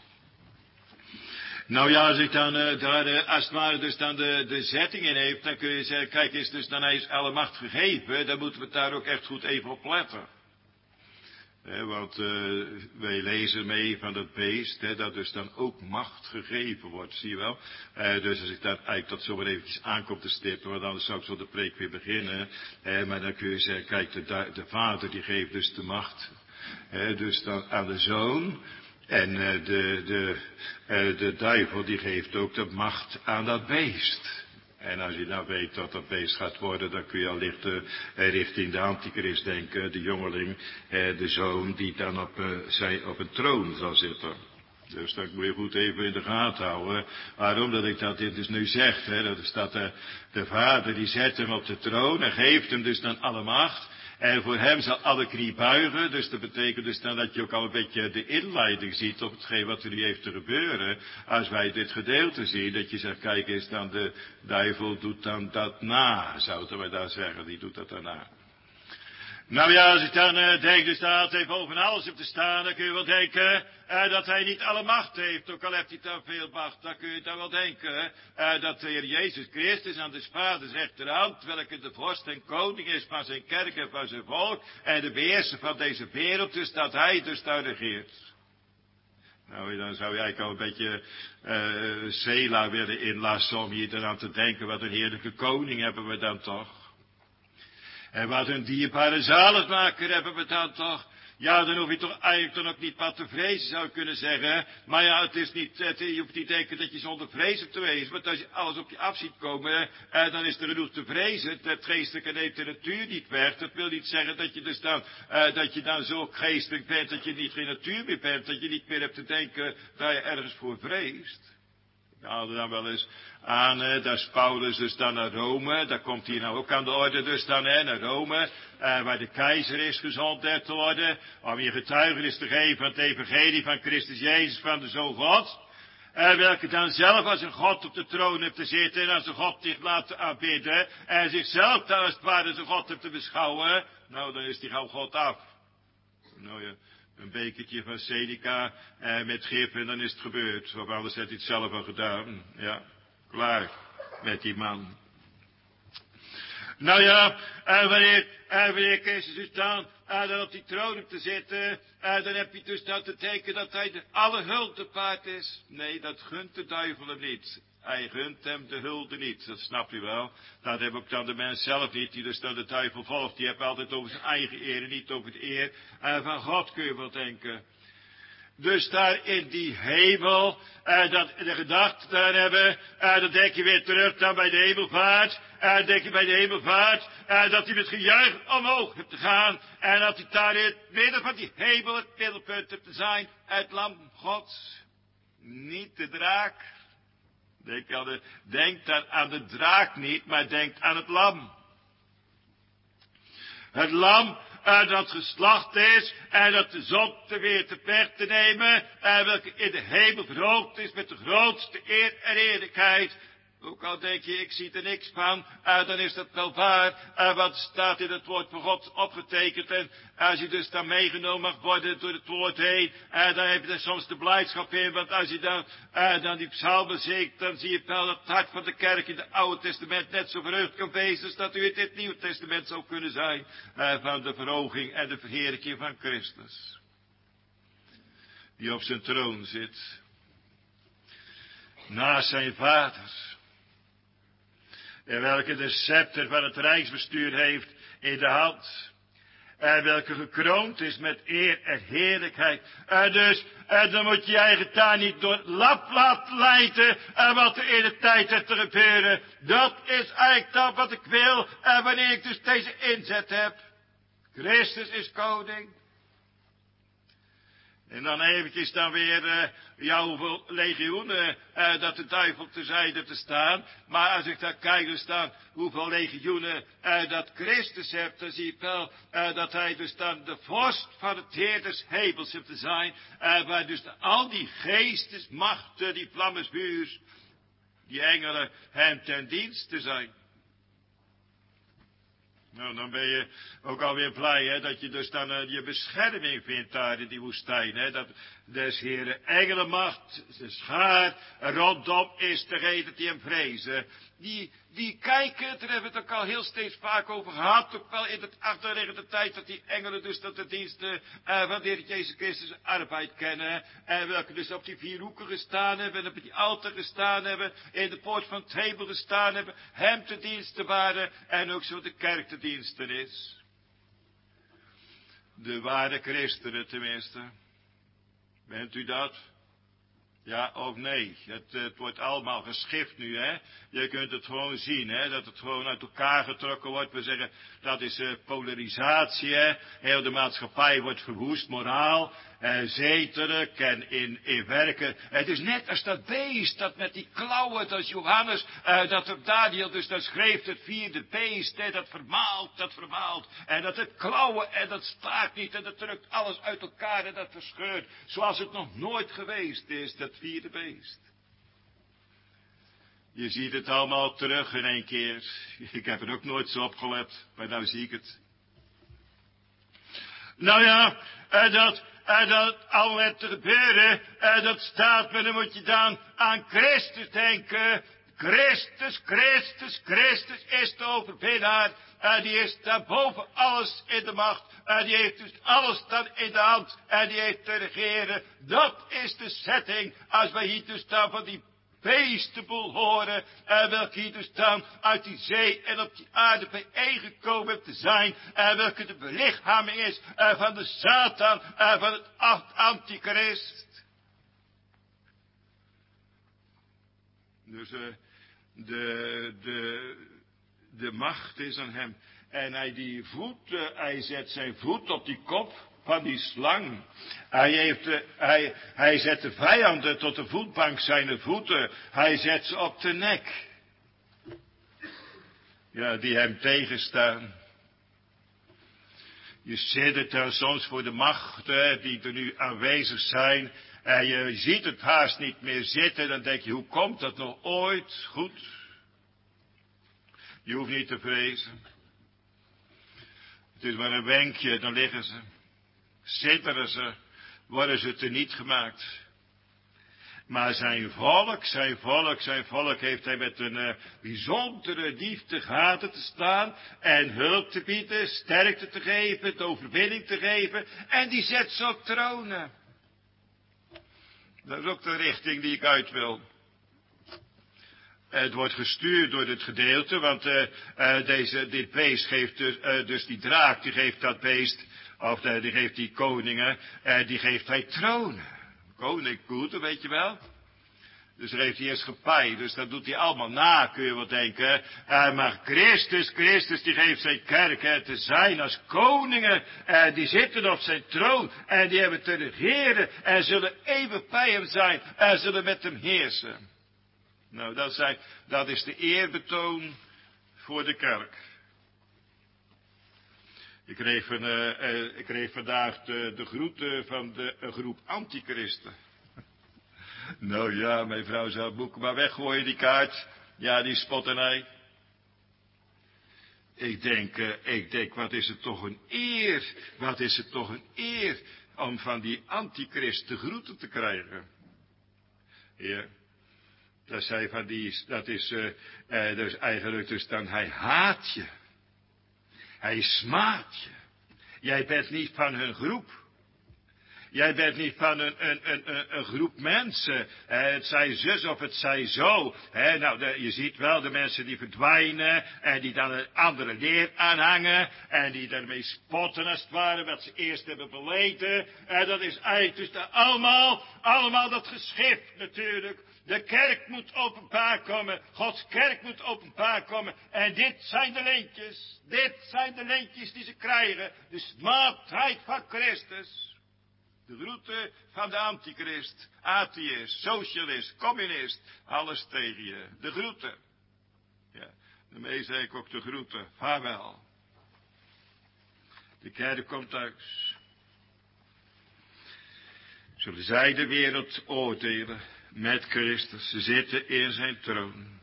Nou ja, als ik dan uh, daar uh, als het ware dus dan de, de zetting in heeft, dan kun je zeggen, kijk eens, dus dan is alle macht gegeven, dan moeten we daar ook echt goed even op letten. He, want uh, wij lezen mee van dat beest, he, dat dus dan ook macht gegeven wordt, zie je wel. Uh, dus als ik daar eigenlijk dat zo maar eventjes aankom te stippen, want anders zou ik zo de preek weer beginnen. Uh, maar dan kun je zeggen, kijk, de, de vader die geeft dus de macht, uh, dus dan aan de zoon. En uh, de, de, uh, de duivel die geeft ook de macht aan dat beest. En als je nou weet dat dat beest gaat worden, dan kun je al licht uh, richting de antichrist denken, de jongeling, uh, de zoon die dan op, uh, zij op een troon zal zitten. Dus dat moet je goed even in de gaten houden. Waarom dat ik dat dit dus nu zeg, hè, dat is dat uh, de vader die zet hem op de troon en geeft hem dus dan alle macht. En voor hem zal alle knie buigen, dus dat betekent dus dan dat je ook al een beetje de inleiding ziet op hetgeen wat er nu heeft te gebeuren. Als wij dit gedeelte zien, dat je zegt, kijk eens dan de duivel doet dan dat na, zouden wij daar zeggen, die doet dat daarna. Nou ja, als ik dan uh, denk, dus daar altijd boven alles op te staan, dan kun je wel denken uh, dat hij niet alle macht heeft, ook al heeft hij dan veel macht. Dan kun je dan wel denken uh, dat de Heer Jezus Christus aan de vaders rechterhand, welke de vorst en koning is van zijn kerk en van zijn volk, en de beheerser van deze wereld, dus dat hij dus daar regeert. Nou, dan zou je eigenlijk al een beetje uh, Sela willen inlassen om hier eraan te denken, wat een heerlijke koning hebben we dan toch. En wat een dierbare zaligmaker hebben we dan toch. Ja, dan hoef je toch eigenlijk dan ook niet wat te vrezen, zou je kunnen zeggen. Maar ja, het is niet, het, je hoeft niet te denken dat je zonder vrezen te wezen. Want als je alles op je af ziet komen, eh, dan is er genoeg te vrezen. Het geestelijke neemt de natuur niet weg. Dat wil niet zeggen dat je dus dan, eh, dat je dan zo geestelijk bent, dat je niet geen natuur meer bent. Dat je niet meer hebt te denken dat je ergens voor vreest. We haalden dan wel eens aan, hè, daar is Paulus dus dan naar Rome, daar komt hij nou ook aan de orde dus dan, hè, naar Rome, eh, waar de keizer is gezond ter te worden, om je getuigenis te geven van het evangelie van Christus Jezus, van de Zoon God, en welke dan zelf als een God op de troon heeft te zitten, en als een God zich laat aanbidden, en zichzelf dan als het ware als een God heeft te beschouwen, nou dan is die gauw God af. Nou ja. Een bekertje van Seneca eh, met gif en dan is het gebeurd. Of anders heeft hij het zelf al gedaan. Ja, klaar met die man. Nou ja, en wanneer, en wanneer Christus dus dan, en dan op die troon op te zitten, en dan heb je dus dat te tekenen dat hij de alle hulde paard is. Nee, dat gunt de duivel hem niet. Hij gunt hem de hulde niet, dat snap je wel. Dat heb ook dan de mens zelf niet, die dus dan de duivel volgt. Die heeft altijd over zijn eigen eer en niet over de eer en van God, kun je wel denken. Dus daar in die hemel, en dat de gedachte daar hebben, en dan denk je weer terug dan bij de hemelvaart, en dan denk je bij de hemelvaart, en dat hij met gejuich omhoog hebt te gaan, en dat hij daar in het midden van die hemel het middelpunt hebt te zijn, het lam Gods, niet de draak. Denk, aan de, denk dan aan de draak niet, maar denk aan het lam. Het lam uh, dat geslacht is en dat de zonde weer te per te nemen en welke in de hemel verhoogd is met de grootste eer en eerlijkheid. Ook al denk je, ik zie er niks van, uh, dan is dat wel waar, uh, want het staat in het woord van God opgetekend. En als je dus dan meegenomen mag worden door het woord heen, uh, dan heb je er soms de blijdschap in. Want als je dan, uh, dan die psalmen zingt, dan zie je wel dat het hart van de kerk in het Oude Testament net zo verheugd kan wezen als dat u in dit Nieuwe Testament zou kunnen zijn, uh, van de verhoging en de verheerlijking van Christus. Die op zijn troon zit, naast zijn Vader. En welke de scepter van het rijksbestuur heeft in de hand. En welke gekroond is met eer en heerlijkheid. En dus, en dan moet je je eigen taal niet door het lap laten leiden. En wat er in de tijd heeft te gebeuren. Dat is eigenlijk dat wat ik wil. En wanneer ik dus deze inzet heb. Christus is koning. En dan eventjes dan weer, uh, ja, hoeveel legioenen uh, dat de duivel terzijde te staan. Maar als ik daar kijk, dus dan hoeveel legioenen uh, dat Christus hebt, dan zie ik wel uh, dat hij dus dan de vorst van het heer des hemels heeft te zijn. Uh, waar dus de, al die geestesmachten, die vlammensvuurs, die engelen hem ten dienste zijn. Nou, dan ben je ook alweer blij, hè, dat je dus dan uh, je bescherming vindt daar in die woestijn, hè, dat des Heeren engelenmacht, de schaar, rondom is degene die hem vrezen. Die, die kijken, daar hebben we het ook al heel steeds vaak over gehad, ook wel in het achterliggende tijd, dat die engelen dus dat de diensten uh, van de Heer Jezus Christus arbeid kennen, en welke dus op die vier hoeken gestaan hebben, en op die altaar gestaan hebben, in de poort van het hemel gestaan hebben, hem te diensten waren, en ook zo de kerk te diensten is. De ware christenen tenminste. Bent u dat? Ja of nee? Het, het wordt allemaal geschift nu, hè. Je kunt het gewoon zien, hè. Dat het gewoon uit elkaar getrokken wordt. We zeggen, dat is uh, polarisatie, hè. Heel de maatschappij wordt verwoest, moraal, uh, zetelijk en in, in werken. Het is net als dat beest, dat met die klauwen, dat is Johannes, uh, dat op Daniel dus dat schreef, het vierde beest, hè, dat vermaalt, dat vermaalt. En dat het klauwen, en dat staat niet, en dat drukt alles uit elkaar, en dat verscheurt, zoals het nog nooit geweest is, dat vierde beest. Je ziet het allemaal terug in één keer. Ik heb er ook nooit zo op gelet, maar nou zie ik het. Nou ja, en dat, en dat al het te gebeuren, en dat staat, maar dan moet je dan aan Christus denken. Christus, Christus, Christus is de overwinnaar. En die is daar boven alles in de macht. En die heeft dus alles dan in de hand. En die heeft te regeren. Dat is de setting. Als wij hier dus dan van die beestenboel horen. En welke hier dus dan uit die zee en op die aarde bijeengekomen heeft te zijn. En welke de belichaming is uh, van de Satan en van het antichrist. Dus uh, de, de, de macht is aan hem. En hij die voet, uh, hij zet zijn voet op die kop van die slang. Hij, heeft, uh, hij, hij zet de vijanden tot de voetbank zijn voeten. Hij zet ze op de nek. Ja, die hem tegenstaan. Je siddert er soms voor de machten die er nu aanwezig zijn. En je ziet het haast niet meer zitten. Dan denk je, hoe komt dat nog ooit goed? Je hoeft niet te vrezen. Het is maar een wenkje, dan liggen ze. Sidderen ze, worden ze teniet gemaakt. Maar zijn volk, zijn volk, zijn volk heeft hij met een uh, bijzondere liefde gaten te staan en hulp te bieden, sterkte te geven, de overwinning te geven. En die zet ze op tronen. Dat is ook de richting die ik uit wil. Het wordt gestuurd door dit gedeelte, want uh, uh, deze, dit beest geeft dus, uh, dus die draak, die geeft dat beest, of uh, die geeft die koningen, uh, die geeft hij tronen. Koninkhoeden, weet je wel. Dus er heeft hij heerschappij, dus dat doet hij allemaal na, kun je wel denken. Uh, maar Christus, Christus, die geeft zijn kerk uh, te zijn als koningen. Uh, die zitten op zijn troon en die hebben te regeren en zullen eeuwig bij hem zijn en zullen met hem heersen. Nou, dat, zijn, dat is de eerbetoon voor de kerk. Ik kreeg, een, uh, uh, ik kreeg vandaag de, de groeten van de een groep antichristen. Nou ja, mijn vrouw zou het boek maar weggooien, die kaart. Ja, die spotternij. Ik denk, uh, ik denk, wat is het toch een eer, wat is het toch een eer om van die antichrist de groeten te krijgen. Ja. Dat zei van die, dat is, uh, uh, dus eigenlijk dus dan, hij haat je. Hij smaadt je. Jij bent niet van hun groep. Jij bent niet van een, een, een, een groep mensen. Eh, het zij zus of het zij zo. Eh, nou, de, je ziet wel de mensen die verdwijnen. En die dan een andere leer aanhangen. En die daarmee spotten als het ware. Wat ze eerst hebben beleden. En dat is eigenlijk dus de, allemaal, allemaal dat geschrift natuurlijk. De kerk moet openbaar komen. Gods kerk moet openbaar komen. En dit zijn de lintjes. Dit zijn de lintjes die ze krijgen. De smaadheid van Christus. De groeten van de antichrist, atheïst, socialist, communist. Alles tegen je. De groeten. Ja, daarmee zei ik ook de groeten. Vaarwel. De kerk komt thuis. Zullen zij de wereld oordelen met Christus. Ze zitten in zijn troon.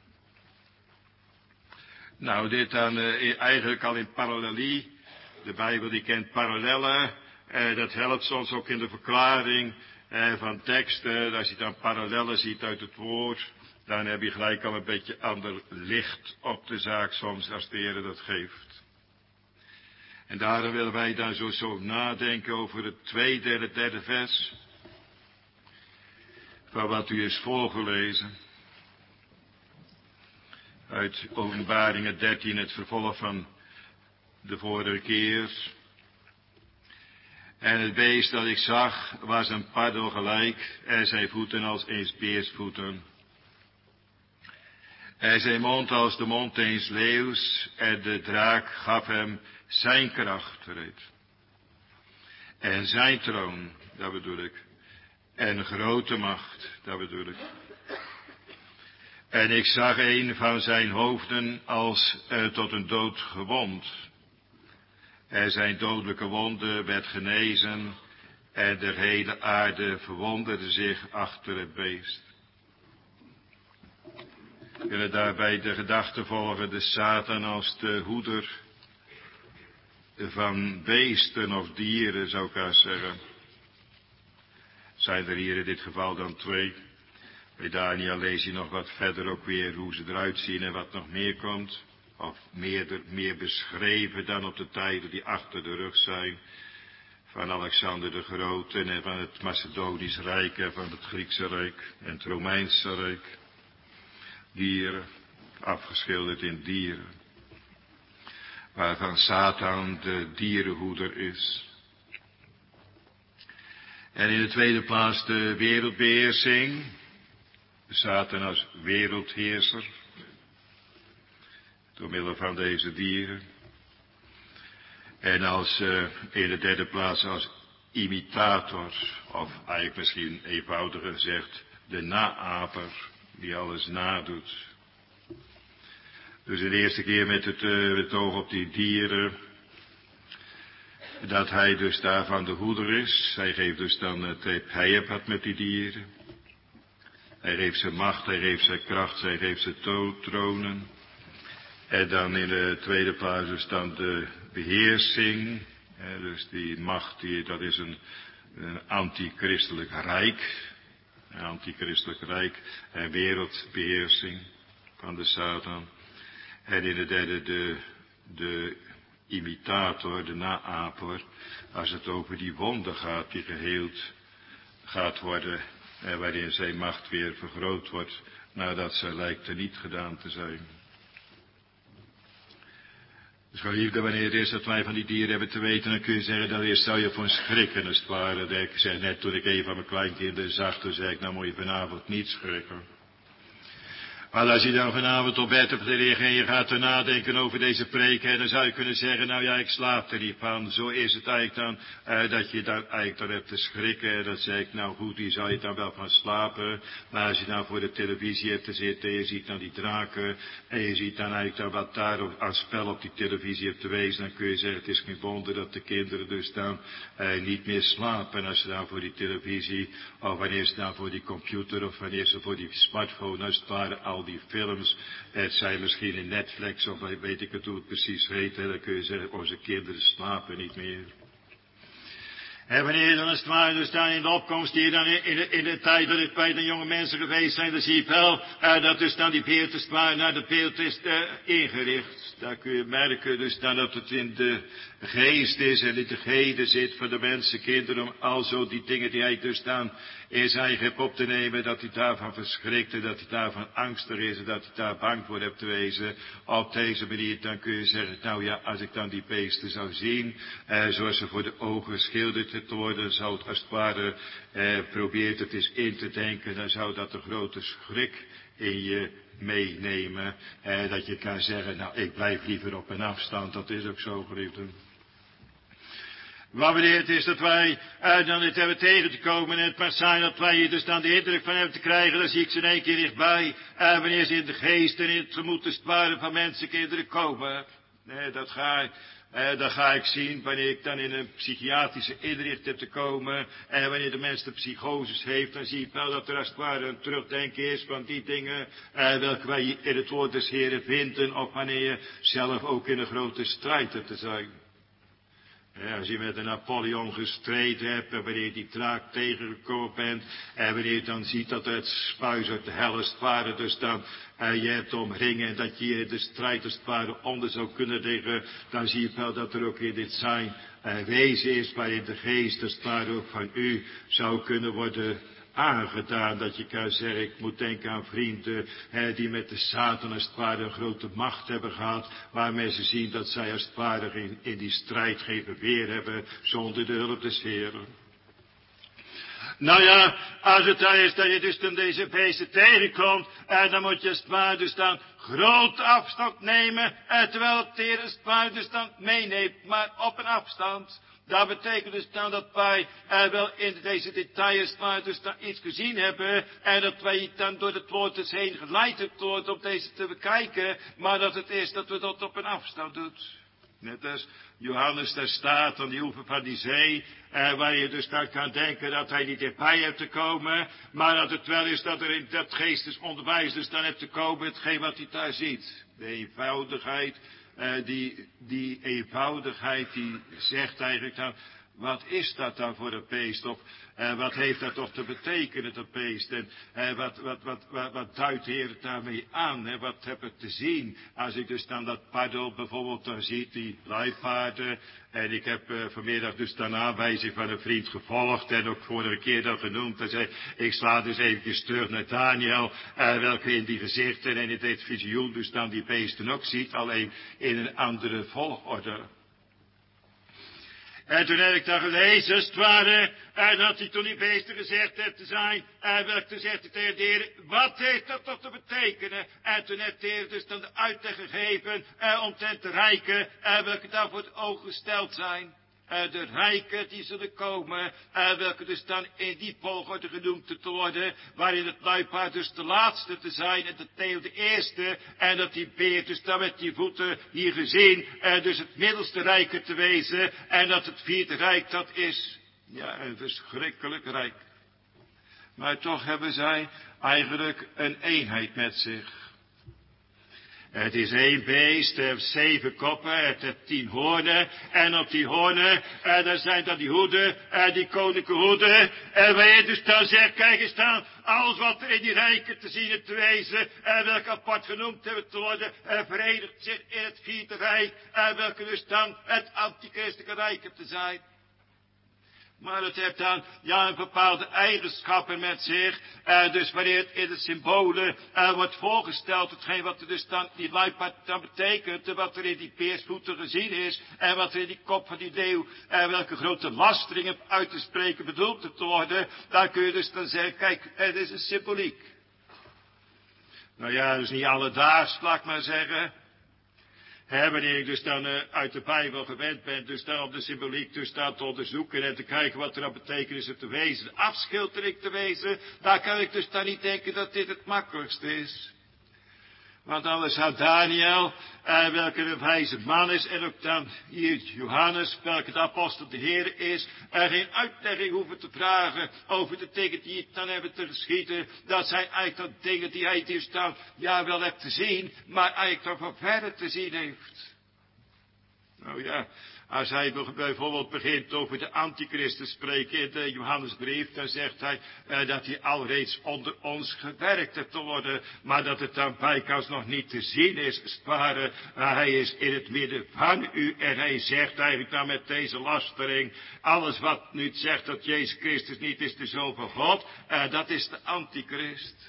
Nou, dit dan uh, eigenlijk al in parallelie. De Bijbel die kent parallellen. Uh, dat helpt soms ook in de verklaring uh, van teksten. Als je dan parallellen ziet uit het woord. Dan heb je gelijk al een beetje ander licht op de zaak soms als de Heer dat geeft. En daarom willen wij dan zo, zo nadenken over het tweede en het derde vers. Van wat u is voorgelezen. Uit Openbaringen dertien, het vervolg van de vorige keer. En het beest dat ik zag was een paddo gelijk en zijn voeten als eens beersvoeten. En zijn mond als de mond eens leeuws en de draak gaf hem zijn kracht terug. En zijn troon, dat bedoel ik. En grote macht, dat bedoel ik. En ik zag een van zijn hoofden als uh, tot een dood gewond. En zijn dodelijke wonde werd genezen en de hele aarde verwonderde zich achter het beest. We kunnen daarbij de gedachte volgen, de Satan als de hoeder van beesten of dieren, zou ik haar zeggen. Zijn er hier in dit geval dan twee. Bij Daniel lees je nog wat verder ook weer hoe ze eruit zien en wat nog meer komt. Of meer, meer beschreven dan op de tijden die achter de rug zijn. Van Alexander de Grote en van het Macedonisch Rijk en van het Griekse Rijk en het Romeinse Rijk. Dieren, afgeschilderd in dieren. Waarvan Satan de dierenhoeder is. En in de tweede plaats de wereldbeheersing. Satan als wereldheerser. Door middel van deze dieren. En als uh, in de derde plaats als imitator. Of eigenlijk misschien eenvoudiger gezegd. De naaper. Die alles nadoet. Dus de eerste keer met het, uh, het oog op die dieren. Dat hij dus daarvan de hoeder is. Hij geeft dus dan het hij heeft wat met die dieren. Hij geeft zijn macht, hij geeft zijn kracht, hij geeft zijn to- tronen. En dan in de tweede plaats dus dan de beheersing. Hè, dus die macht, die, dat is een, een antichristelijk rijk. Een antichristelijk rijk en wereldbeheersing van de Satan. En in het derde de, de imitator, de naaper, als het over die wonde gaat die geheeld gaat worden en waarin zijn macht weer vergroot wordt nadat zij lijkt er niet gedaan te zijn. Dus geliefde, wanneer het is dat wij van die dieren hebben te weten, dan kun je zeggen, dat eerst zou je van schrikken als het ware. Dat ik zeg net toen ik even van mijn kleinkinderen zag, toen zei ik, nou moet je vanavond niet schrikken. Maar als je dan vanavond op bed hebt liggen en je gaat er nadenken over deze preek, hè, dan zou je kunnen zeggen, nou ja, ik slaap er niet van. Zo is het eigenlijk dan, eh, dat je dan eigenlijk dan hebt te schrikken. Dat zeg ik, nou goed, die zou je dan wel van slapen. Maar als je dan voor de televisie hebt te zitten, en je ziet dan die draken, en je ziet dan eigenlijk dan wat daar aan spel op die televisie hebt te wezen, dan kun je zeggen, het is geen wonder dat de kinderen dus dan eh, niet meer slapen. En als ze dan voor die televisie, of wanneer ze dan voor die computer, of wanneer ze voor die smartphone, als het ware, al die films, het zijn misschien in Netflix of weet ik het hoe het precies heet, hè, dan kun je zeggen, onze kinderen slapen niet meer. En wanneer je dan als het ware dus dan in de opkomst hier dan in de, in de tijd dat het bij de jonge mensen geweest zijn, dan zie je wel uh, dat dus dan die beeld als het ware naar de beeld is uh, ingericht. Daar kun je merken dus dan dat het in de geest is en in de geden zit van de mensen, kinderen, om al zo die dingen die hij dus dan in zijn eigen hebt op te nemen, dat hij daarvan verschrikt en dat hij daarvan angstig is en dat hij daar bang voor hebt te wezen. Op deze manier dan kun je zeggen, nou ja, als ik dan die beesten zou zien, eh, zoals ze voor de ogen geschilderd te worden, zou het als het ware, eh, probeert het eens in te denken, dan zou dat een grote schrik in je meenemen. Eh, dat je kan zeggen, nou ik blijf liever op een afstand, dat is ook zo, geliefden. Maar wanneer het is dat wij uh, dan dit hebben tegen te komen en het mag zijn dat wij hier dus dan de indruk van hebben te krijgen, dan zie ik ze in één keer dichtbij. Uh, wanneer ze in de geest en in het gemoed te sparen van mensen, kinderen komen. Nee, dat ga ik. Uh, dat ga ik zien wanneer ik dan in een psychiatrische inrichting heb te komen. En wanneer de mens de psychoses heeft, dan zie ik wel dat er als het ware een terugdenken is van die dingen uh, welke wij in het woord des Heren vinden. Of wanneer je zelf ook in een grote strijd hebt te zijn. Ja, als je met een Napoleon gestreden hebt en wanneer je die draak tegengekomen bent en wanneer je dan ziet dat het spuis uit de hel als het ware dus dan uh, je hebt omringen en dat je de strijd als het ware onder zou kunnen liggen, dan zie je wel dat er ook in dit zijn uh, wezen is waarin de geest als het ware ook van u zou kunnen worden aangedaan, dat je kan zeggen, ik moet denken aan vrienden hè, die met de Satan als het ware een grote macht hebben gehad, waarmee ze zien dat zij als het ware in, in die strijd geen verweer hebben zonder de hulp des Heren. Nou ja, als het dan is dat je dus dan deze beesten tegenkomt, en dan moet je als het ware dus dan grote afstand nemen, en terwijl het Heer als het ware dus dan meeneemt, maar op een afstand. Dat betekent dus dan dat wij eh, wel in deze details maar dus dan iets gezien hebben. En dat wij dan door het woord dus heen geleid hebben worden om deze te bekijken. Maar dat het is dat we dat op een afstand doen. Net als Johannes daar staat aan die oever van die zee. Eh, waar je dus dan kan denken dat hij niet dichtbij heeft te komen. Maar dat het wel is dat er in dat geestesonderwijs dus dan heeft te komen hetgeen wat hij daar ziet. De eenvoudigheid. Uh, die, die eenvoudigheid die zegt eigenlijk dan, wat is dat dan voor een beest? Of uh, wat heeft dat toch te betekenen, dat beest? En uh, wat, wat, wat, wat, wat duidt de Heer daarmee aan? Hè? Wat heb ik te zien? Als ik dus dan dat paddel bijvoorbeeld dan zie, die luipaarden. En ik heb uh, vanmiddag dus dan aanwijzing van een vriend gevolgd. En ook vorige keer dat genoemd. Hij zei, ik sla dus eventjes terug naar Daniel. Uh, welke in die gezichten en in dit visioen dus dan die beesten ook ziet. Alleen in een andere volgorde. En toen heb ik dan gelezen, als het ware, en dat hij toen die beesten gezegd heeft te zijn, en welk toen zegt hij tegen de Heer, wat heeft dat toch te betekenen? En toen heeft de Heer dus dan de uitleg gegeven, eh, omtrent de rijken, en welke daar voor het oog gesteld zijn. Uh, de rijken die zullen komen, uh, welke dus dan in die volgorde genoemd te worden, waarin het luipaard dus de laatste te zijn en de teeuw de eerste, en dat die beer dus dan met die voeten hier gezien, uh, dus het middelste rijke te wezen, en dat het vierde rijk dat is, ja, een verschrikkelijk rijk. Maar toch hebben zij eigenlijk een eenheid met zich. Het is één beest, het heeft zeven koppen, het heeft tien hoornen. En op die hoornen, en daar zijn dan die hoeden, en die koninklijke hoeden. En waar je dus dan zegt, kijk eens dan, alles wat er in die rijken te zien en te wezen, en welke apart genoemd hebben te worden, en verenigt zich in het vierde rijk, en welke dus dan het antichristelijke rijk heeft te zijn. Maar het heeft dan, ja, een bepaalde eigenschappen met zich. Uh, dus wanneer het in de symbolen uh, wordt voorgesteld, hetgeen wat er dus dan die luipaard dan betekent, wat er in die peersvoeten gezien is, en wat er in die kop van die leeuw, uh, welke grote lasteringen uit te spreken bedoeld te worden, dan kun je dus dan zeggen, kijk, het is een symboliek. Nou ja, dus niet alledaags, laat ik maar zeggen. He, wanneer ik dus dan uh, uit de Bijbel gewend ben, dus dan op de symboliek dus dan te onderzoeken en te kijken wat er aan betekenissen te wezen, afschildering te wezen, daar kan ik dus dan niet denken dat dit het makkelijkste is. Want anders zou Daniel, uh, welke een wijze man is, en ook dan hier Johannes, welke de apostel de Heer is, er geen uitlegging hoeven te vragen over de dingen die het dan hebben te geschieden. Dat zijn eigenlijk dan dingen die hij dus dan, ja, wel hebt te zien, maar eigenlijk dan van verder te zien heeft. Nou ja, als hij bijvoorbeeld begint over de antichrist te spreken in de Johannesbrief, dan zegt hij uh, dat hij alreeds onder ons gewerkt heeft te worden, maar dat het dan bijkans nog niet te zien is, als het ware. Uh, hij is in het midden van u en hij zegt eigenlijk dan met deze lastering, alles wat nu zegt dat Jezus Christus niet is de Zoon van God, uh, dat is de antichrist.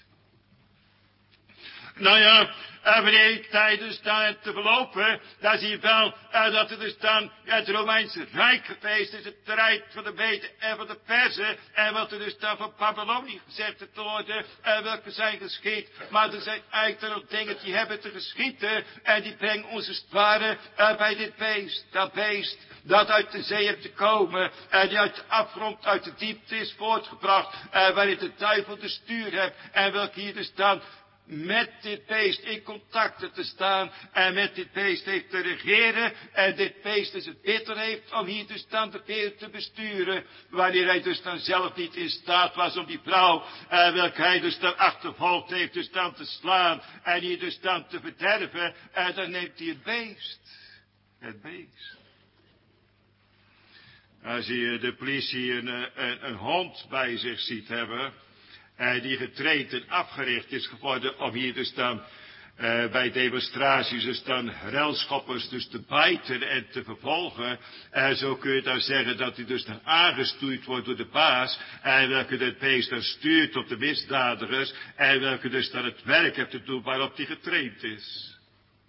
Nou ja, en wanneer ik tijdens dan te verlopen, dan zie je wel uh, dat het dus dan het Romeinse Rijk geweest is, het rijk van de Meden en van de Perzen, en wat er dus dan van Babylonië gezegd te worden, en welke zijn geschied. Maar er zijn eigenlijk nog dingen die hebben te geschieden, en die brengen ons als het ware uh, bij dit beest. Dat beest dat uit de zee heeft te komen, en die uit de afgrond, uit de diepte is voortgebracht, uh, waarin de duivel de stuur heeft, en welke hier dus dan met dit beest in contact te staan en met dit beest heeft te regeren en dit beest dus het bitter heeft om hier dus dan de wereld te besturen, wanneer hij dus dan zelf niet in staat was om die vrouw, eh, welke hij dus dan achtervolgd heeft, dus dan te slaan en hier dus dan te verderven, en dan neemt hij het beest. Het beest. Als je de politie een, een, een hond bij zich ziet hebben, Uh, die getraind en afgericht is geworden om hier dus dan uh, bij demonstraties dus dan relschoppers dus te bijten en te vervolgen. Uh, zo kun je dan zeggen dat hij dus dan aangestuurd wordt door de baas, en welke het beest dan stuurt op de misdadigers, en welke dus dan het werk heeft te doen waarop hij getraind is.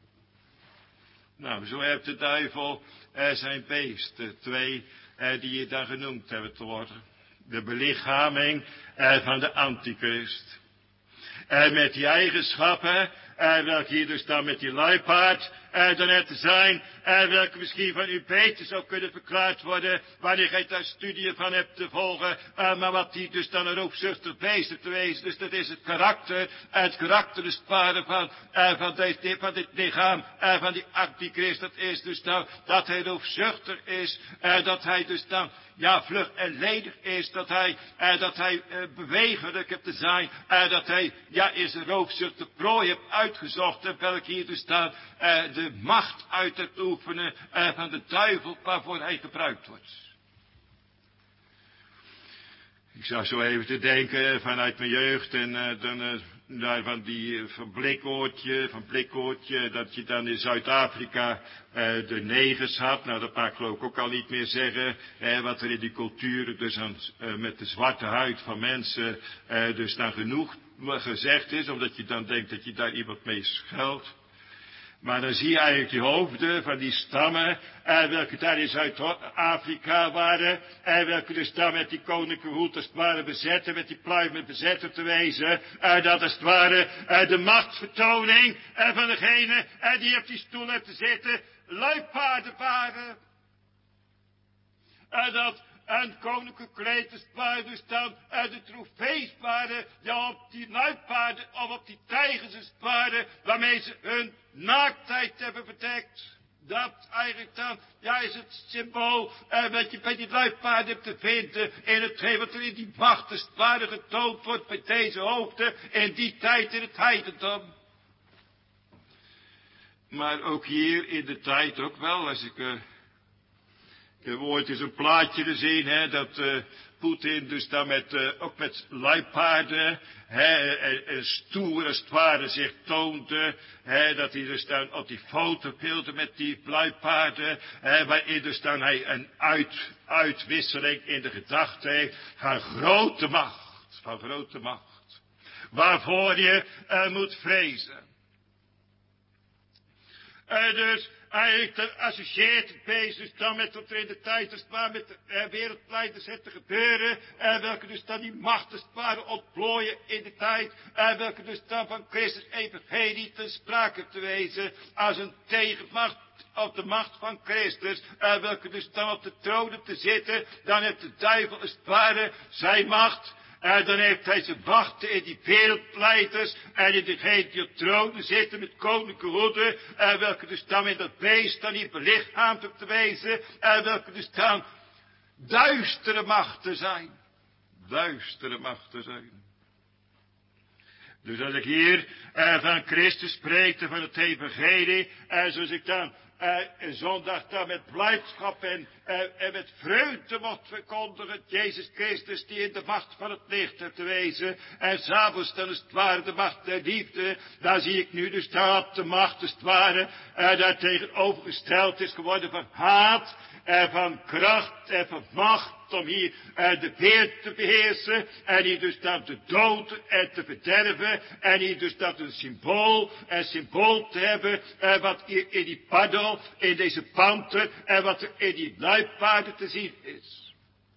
Nou, zo heeft de duivel uh, zijn beesten, twee uh, die je dan genoemd hebben te worden. De belichaming eh, van de antichrist. En met die eigenschappen, en welke hier dus dan met die luipaard uh, dan net te zijn, en welke misschien van u beter zou kunnen verklaard worden, wanneer gij daar studie van hebt te volgen, uh, maar wat die dus dan een roofzuchtig beest te wezen, dus dat is het karakter, het karakter dus van, van, uh, van, dit, van dit lichaam, uh, van die antichrist, dat is dus dan, dat hij roofzuchtig is, uh, dat hij dus dan, ja, vlug en ledig is, dat hij, uh, dat hij uh, bewegelijk heeft te zijn, uh, dat hij, ja, is een roofzucht de prooi heeft uitgezocht, en welke hier dus dan uh, de macht uit het oefenen uh, van de duivel waarvoor hij gebruikt wordt. Ik zou zo even te denken vanuit mijn jeugd en uh, dan uh, daar van die uh, van Blikkoortje, van Blikkoortje, dat je dan in Zuid-Afrika uh, de negers had. Nou, dat mag ik geloof ik ook al niet meer zeggen. Uh, wat er in die culturen dus aan, uh, met de zwarte huid van mensen uh, dus dan genoeg gezegd is, omdat je dan denkt dat je daar iemand mee scheldt. Maar dan zie je eigenlijk die hoofden van die stammen, eh, welke daar in Zuid-Afrika waren, en welke dus dan met die koninklijke hoed als het ware bezetten, met die pluimen bezetten te wezen, eh, dat als het ware eh, de machtsvertoning eh, van degene eh, die op die stoel heeft te zitten, luipaarden waren. En dat een koninklijke kleed als het ware dus dan en de trofees waren, ja, op die luipaarden of op die tijgers als het ware, waarmee ze hun naaktheid hebben bedekt. Dat eigenlijk dan, ja, is het symbool eh, wat je bij die luipaarden hebt te vinden in hetgeen wat er in die macht als het ware getoond wordt bij deze hoofden in die tijd in het heidendom. maar ook hier in de tijd ook wel, als ik... Uh, ik heb ooit eens een plaatje gezien, hè, dat uh, Poetin dus dan met, uh, ook met luipaarden, hè, en, en stoer als het ware zich toonde, hè, dat hij dus dan op die fotobeelden met die luipaarden, hè, waarin dus dan hij een uit, uitwisseling in de gedachte heeft van grote macht, van grote macht, waarvoor je uh, moet vrezen. Uh, dus hij associeert het bezig dan met wat er in de tijd is, maar met de uh, wereldleiders zit te gebeuren, en welke dus dan die machten waren ontplooien in de tijd, en welke dus dan van Christus evangelie ten sprake te wezen als een tegenmacht op de macht van Christus, en welke dus dan op de tronen te zitten, dan heeft de duivel als het ware zijn macht. En dan heeft hij zijn wachten in die wereldleiders en in degene die op tronen zitten met koninklijke hoeden, en welke dus dan in dat beest dan niet belichaamd op te wezen, en welke dus dan duistere machten zijn. Duistere machten zijn. Dus als ik hier uh, van Christus spreek, van het evangelie, en zoals ik dan uh, zondag dan met blijdschap en, uh, en met vreugde mocht verkondigen, Jezus Christus die in de macht van het licht heeft te wezen, en s'avonds dan is het ware de macht der liefde, daar zie ik nu dus dat de macht als het ware uh, daar tegenovergesteld is geworden van haat, en van kracht en van macht, om hier uh, de wereld te beheersen, en hier dus dan te doden en te verderven, en hier dus dat een symbool, een symbool te hebben, uh, wat hier in die paddel, in deze panter, en wat er in die luipaarden te zien is.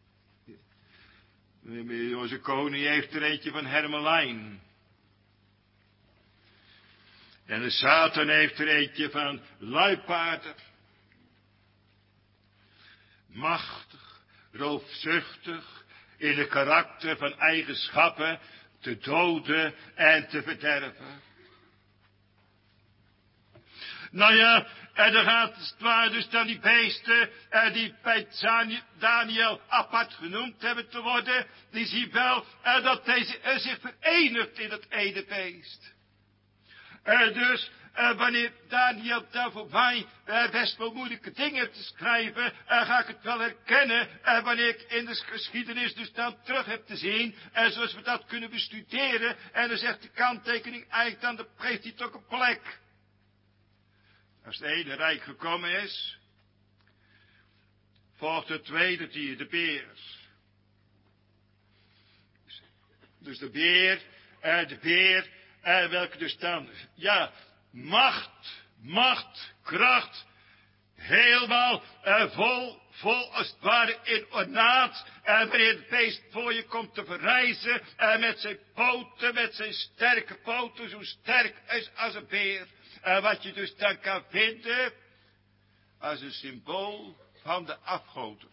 Onze koning heeft er eentje van hermelijn. En de Satan heeft er eentje van luipaarden. Machtig, roofzuchtig, in het karakter van eigenschappen te doden en te verderven. Nou ja, en dan gaat het waar dus dan die beesten, eh, die bij Daniel apart genoemd hebben te worden, die zien wel eh, dat deze eh, zich verenigt in dat ene beest. En dus, uh, wanneer Daniel daar voor mij uh, best wel moeilijke dingen te schrijven, uh, ga ik het wel herkennen, uh, wanneer ik in de geschiedenis dus dan terug heb te zien, en uh, zoals we dat kunnen bestuderen, en dan zegt de kanttekening eigenlijk dan, dan geeft hij toch een plek. Als het ene rijk gekomen is, volgt het tweede dier, de beer. Dus de beer, uh, de beer, En welke dus dan, ja, macht, macht, kracht, helemaal uh, vol, vol als het ware in ornaat. En wanneer het beest voor je komt te verrijzen, en met zijn poten, met zijn sterke poten, zo sterk is als een beer. En wat je dus dan kan vinden, als een symbool van de afgoden.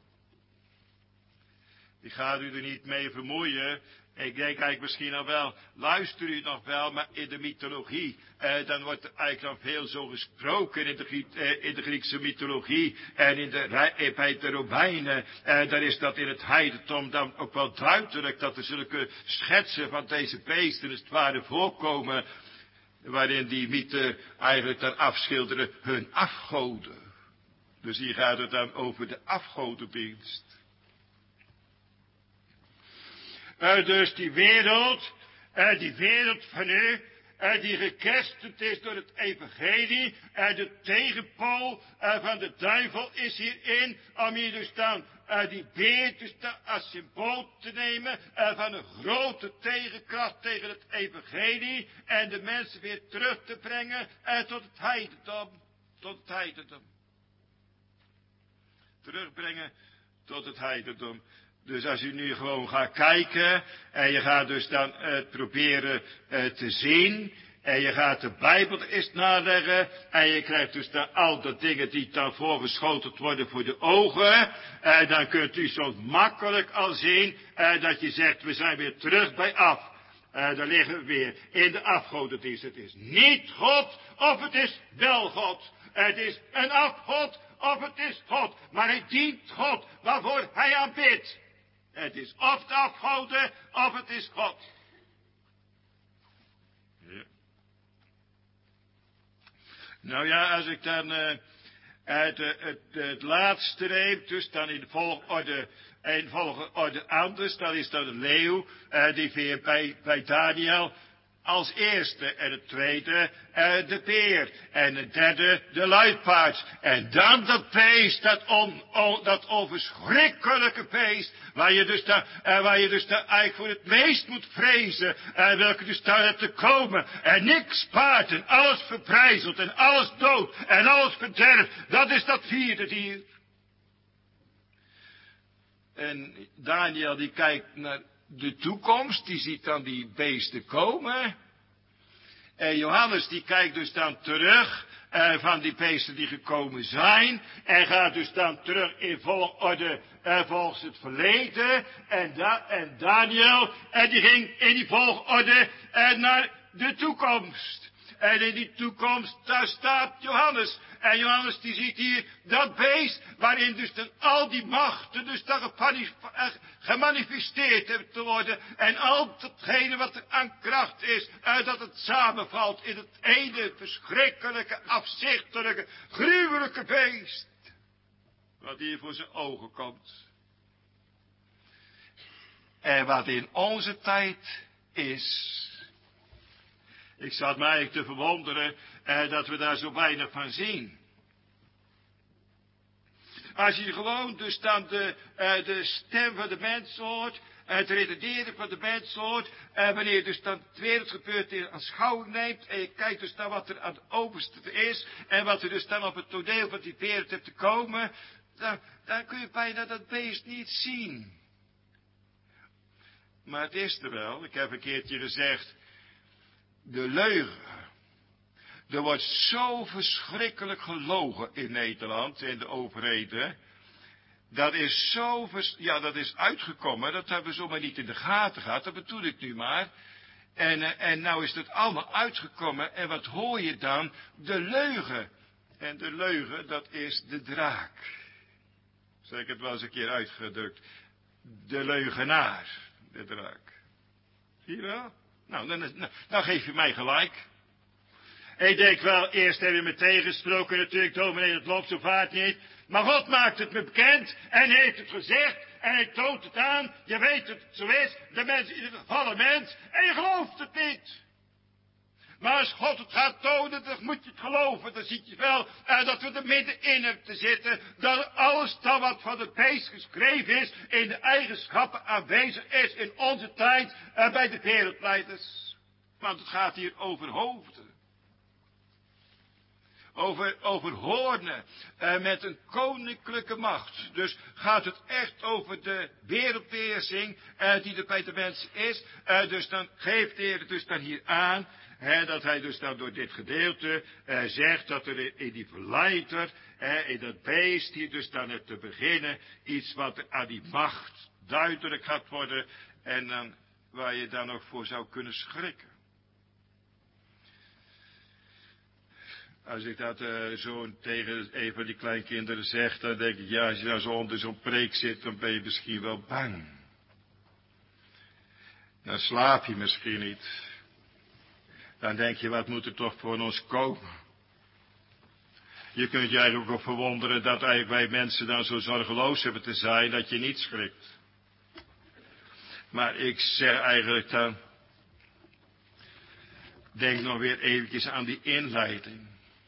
Ik ga u er niet mee vermoeien. Ik denk eigenlijk misschien nog wel, luister u nog wel, maar in de mythologie, eh, dan wordt er eigenlijk nog veel zo gesproken in de, eh, in de Griekse mythologie en in de, eh, bij de Romeinen. Eh, dan is dat in het heidendom dan ook wel duidelijk dat er zulke schetsen van deze beesten als het ware voorkomen, waarin die mythen eigenlijk dan afschilderen hun afgoden. Dus hier gaat het dan over de afgodendienst. Uh, dus die wereld, uh, die wereld van u, uh, die gekerstend is door het evangelie, en uh, de tegenpool uh, van de duivel is hierin, om hier dus dan uh, die beer dus dan als symbool te nemen, uh, van een grote tegenkracht tegen het evangelie, en de mensen weer terug te brengen uh, tot het heidendom, tot het heidendom. Terugbrengen tot het heidendom. Dus als u nu gewoon gaat kijken, en je gaat dus dan uh, proberen uh, te zien, en je gaat de Bijbel eens naleggen, en je krijgt dus dan al de dingen die dan voorgeschoteld worden voor de ogen, en dan kunt u zo makkelijk al zien, uh, dat je zegt, we zijn weer terug bij af. Uh, dan liggen we weer in de afgodendienst. Het is niet God, of het is wel God. Het is een afgod, of het is God. Maar hij dient God, waarvoor hij aanbidt. Het is of de afgoden, of het is God. Ja. Nou ja, als ik dan uh, uit uh, het, het laatste neem, dus dan in volgorde, in volgorde anders, dan is dat een leeuw, uh, die weer bij, bij Daniel als eerste. En het tweede, uh, de beer. En het derde, de luipaard. En dan dat beest, dat, on, on, dat onverschrikkelijke beest, waar je dus daar, uh, waar je dus daar eigenlijk voor het meest moet vrezen, en uh, welke dus daar hebt te komen. En niks spaart, en alles verbrijzelt, en alles dood, en alles verderft. Dat is dat vierde dier. En Daniel die kijkt naar de toekomst, die ziet dan die beesten komen. En Johannes die kijkt dus dan terug uh, van die beesten die gekomen zijn. En gaat dus dan terug in volgorde uh, volgens het verleden. En, da en Daniel, en die ging in die volgorde uh, naar de toekomst. En in die toekomst, daar staat Johannes. En Johannes die ziet hier dat beest, waarin dus dan al die machten dus dan gemanifesteerd hebben te worden. En al datgene wat er aan kracht is, uh, dat het samenvalt in het ene verschrikkelijke, afzichtelijke, gruwelijke beest. Wat hier voor zijn ogen komt. En wat in onze tijd is. Ik zat mij eigenlijk te verwonderen eh, dat we daar zo weinig van zien. Als je gewoon dus dan de, eh, de stem van de mens hoort, het redeneren van de mens hoort, en wanneer je dus dan het wereldgebeurtenis aan schouwing neemt, en je kijkt dus naar wat er aan het overste is, en wat er dus dan op het toneel van die wereld hebt te komen, dan, dan kun je bijna dat beest niet zien. Maar het is er wel, ik heb een keertje gezegd, de leugen. Er wordt zo verschrikkelijk gelogen in Nederland, in de overheden. Dat is zo, vers ja, dat is uitgekomen, dat hebben we zomaar niet in de gaten gehad, dat bedoel ik nu maar. En, uh, en nou is het allemaal uitgekomen, en wat hoor je dan? De leugen. En de leugen, dat is de draak. Zeg ik het wel eens een keer uitgedrukt. De leugenaar, de draak. Zie je wel? Nou, dan, dan, dan geef je mij gelijk. Ik denk wel, eerst heb je me tegengesproken natuurlijk, dominee, het loopt zo vaart niet. Maar God maakt het me bekend en heeft het gezegd en hij toont het aan. Je weet dat het zo is, de mens is een gevallen mens en je gelooft het niet. Maar als God het gaat tonen, dan moet je het geloven. Dan zie je wel uh, dat we er middenin hebben te zitten. Dat alles dan wat van het beest geschreven is, in de eigenschappen aanwezig is in onze tijd uh, bij de wereldleiders. Want het gaat hier over hoofden. Over, over hoornen, uh, met een koninklijke macht. Dus gaat het echt over de wereldbeheersing uh, die er bij de mensen is. Uh, dus dan geeft de Heer dus dan hier aan, hè, dat hij dus dan door dit gedeelte uh, zegt dat er in die verleider, uh, in dat beest hier dus dan het te beginnen, iets wat aan die macht duidelijk gaat worden en dan, waar je dan ook voor zou kunnen schrikken. Als ik dat uh, zo tegen een van die kleinkinderen zeg, dan denk ik, ja, als je nou zo onder zo'n preek zit, dan ben je misschien wel bang. Dan slaap je misschien niet. Dan denk je, wat moet er toch voor ons komen? Je kunt je eigenlijk ook verwonderen dat eigenlijk wij mensen dan zo zorgeloos hebben te zijn, dat je niet schrikt. Maar ik zeg eigenlijk dan, denk nog weer eventjes aan die inleiding.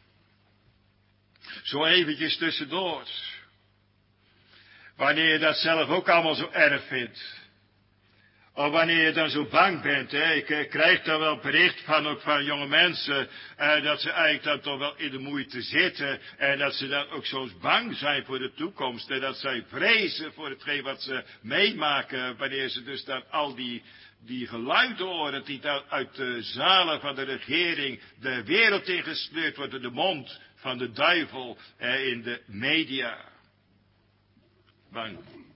Zo eventjes tussendoor. Wanneer je dat zelf ook allemaal zo erg vindt. Of wanneer je dan zo bang bent. Hè. Ik eh, krijg daar wel bericht van, ook van jonge mensen. Eh, dat ze eigenlijk dan toch wel in de moeite zitten. En dat ze dan ook zo bang zijn voor de toekomst. En dat zij vrezen voor hetgeen wat ze meemaken. Wanneer ze dus dan al die, die geluiden horen. Die dan uit de zalen van de regering de wereld ingesleurd wordt door de mond van de duivel eh, in de media. Bang.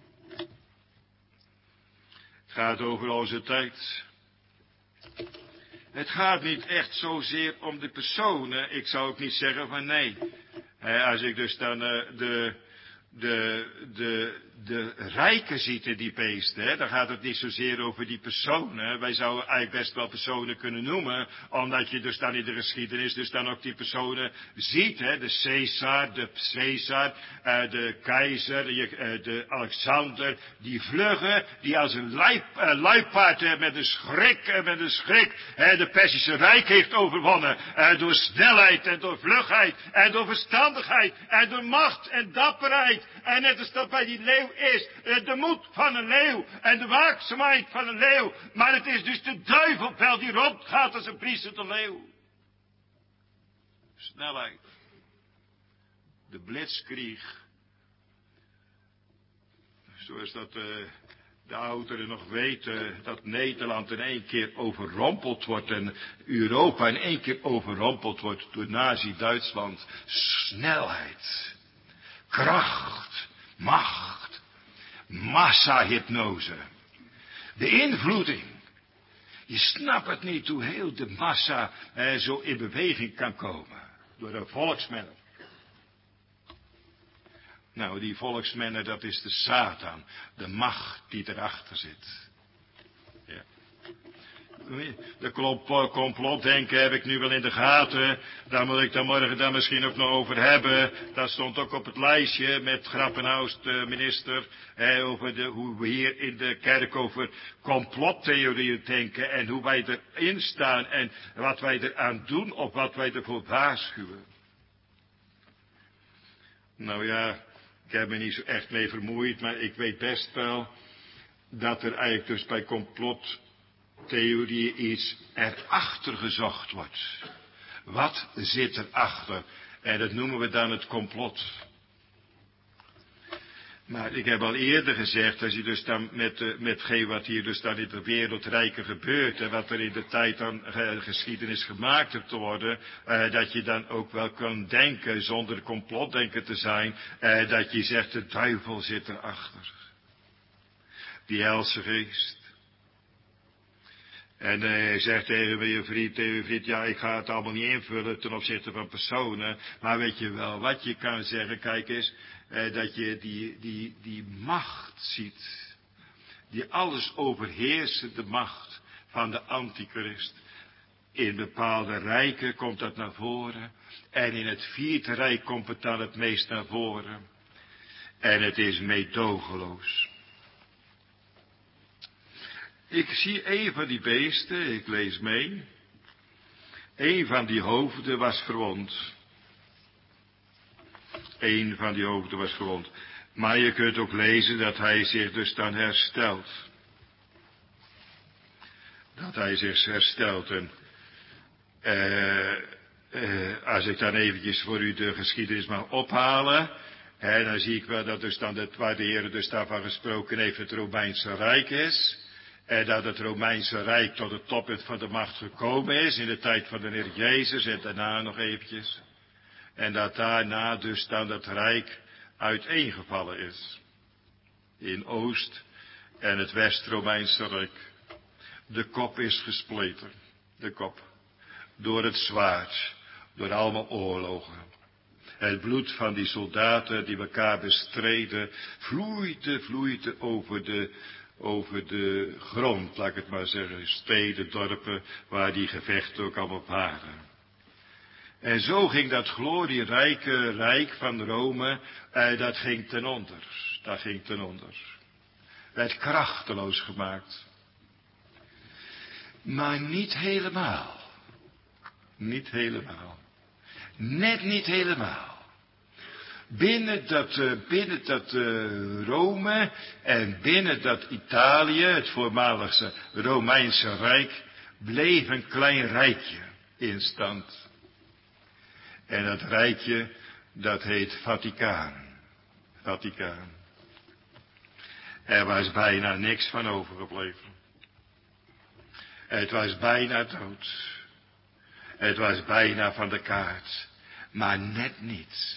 Het gaat over onze tijd. Het gaat niet echt zozeer om de personen. Ik zou ook niet zeggen van nee. Eh, als ik dus dan uh, de, de, de de rijken ziet in die beesten, hè, dan gaat het niet zozeer over die personen. Wij zouden eigenlijk best wel personen kunnen noemen, omdat je dus dan in de geschiedenis dus dan ook die personen ziet, hè, de Caesar, de Caesar, uh, de keizer, de, uh, de Alexander, die vluggen, die als een luip, uh, luipaard uh, met een schrik, uh, met een schrik, uh, de Perzische Rijk heeft overwonnen, uh, door snelheid en door vlugheid en door verstandigheid en door macht en dapperheid. En net als dat bij die leeuw is, uh, de moed van een leeuw en de waakzaamheid van een leeuw. Maar het is dus de duivel wel die rondgaat als een briesende leeuw. Snelheid. De blitzkrieg. Zoals dat uh, de ouderen nog weten, dat Nederland in één keer overrompeld wordt en Europa in één keer overrompeld wordt door Nazi-Duitsland. Snelheid. Kracht. Macht. Massahypnose. De invloeding. Je snapt het niet hoe heel de massa eh, zo in beweging kan komen. Door de volksmenner. Nou, die volksmenner, dat is de Satan. De macht die erachter zit. Ja. De complotdenken heb ik nu wel in de gaten. Daar moet ik dan morgen dan misschien ook nog over hebben. Dat stond ook op het lijstje met Grappenhaus, de minister. Eh, over de, hoe we hier in de kerk over complottheorieën denken. En hoe wij erin staan. En wat wij eraan doen of wat wij ervoor waarschuwen. Nou ja, ik heb me niet zo echt mee vermoeid. Maar ik weet best wel dat er eigenlijk dus bij complot... theorie iets erachter gezocht wordt. Wat zit erachter? En dat noemen we dan het complot. Maar ik heb al eerder gezegd, als je dus dan met, uh, metgeen wat hier dus dan in de wereldrijken gebeurt, en wat er in de tijd dan uh, geschiedenis gemaakt heeft te worden, uh, dat je dan ook wel kan denken, zonder complotdenker te zijn, uh, dat je zegt, de duivel zit erachter. Die helse geest. En uh, hij zegt tegen je vriend, tegen je vriend, ja, ik ga het allemaal niet invullen ten opzichte van personen. Maar weet je wel, wat je kan zeggen, kijk eens, uh, dat je die, die, die macht ziet. Die alles overheersende macht van de antichrist. In bepaalde rijken komt dat naar voren. En in het vierde rijk komt het dan het meest naar voren. En het is meedogenloos. Ik zie een van die beesten, ik lees mee. Een van die hoofden was verwond. Een van die hoofden was verwond. Maar je kunt ook lezen dat hij zich dus dan herstelt. Dat hij zich herstelt. En uh, uh, als ik dan eventjes voor u de geschiedenis mag ophalen. En dan zie ik wel dat dus dan het, waar de Heer dus daarvan gesproken heeft, het Romeinse Rijk is. En dat het Romeinse Rijk tot het toppunt van de macht gekomen is in de tijd van de Heer Jezus en daarna nog eventjes. En dat daarna dus dan het Rijk uiteengevallen is. In Oost en het West-Romeinse Rijk. De kop is gespleten. De kop. Door het zwaard. Door allemaal oorlogen. Het bloed van die soldaten die elkaar bestreden vloeide, vloeide over de... over de grond, laat ik het maar zeggen, steden, dorpen, waar die gevechten ook allemaal waren. En zo ging dat glorierijke rijk van Rome, eh, dat ging ten onder. Dat ging ten onder. Werd krachteloos gemaakt. Maar niet helemaal. Niet helemaal. Net niet helemaal. Binnen dat, uh, binnen dat uh, Rome en binnen dat Italië, het voormalige Romeinse Rijk, bleef een klein rijkje in stand. En dat rijkje, dat heet Vaticaan. Vaticaan. Er was bijna niks van overgebleven. Het was bijna dood. Het was bijna van de kaart. Maar net niet.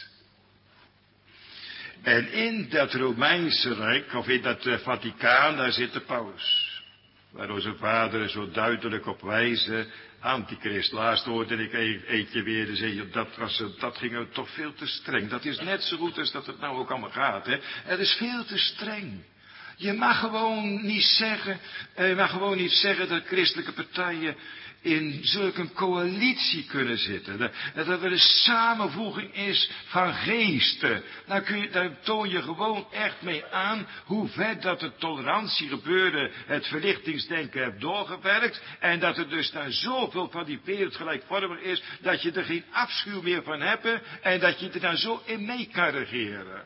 En in dat Romeinse Rijk, of in dat uh, Vaticaan, daar zit de paus. Waar onze vaderen zo duidelijk op wijzen, antichrist. Laatst hoorde ik e- eentje weer, die zei, dat, was, dat ging toch veel te streng. Dat is net zo goed als dat het nou ook allemaal gaat. Hè? Het is veel te streng. Je mag gewoon niet zeggen, je mag gewoon niet zeggen dat christelijke partijen in zulke coalitie kunnen zitten. Dat, dat er een samenvoeging is van geesten. Daar, kun je, daar toon je gewoon echt mee aan hoe ver dat het tolerantiegebeuren, het verlichtingsdenken heeft doorgewerkt. En dat er dus daar zoveel van die wereldgelijkvormig is, dat je er geen afschuw meer van hebt. En dat je er dan zo in mee kan regeren.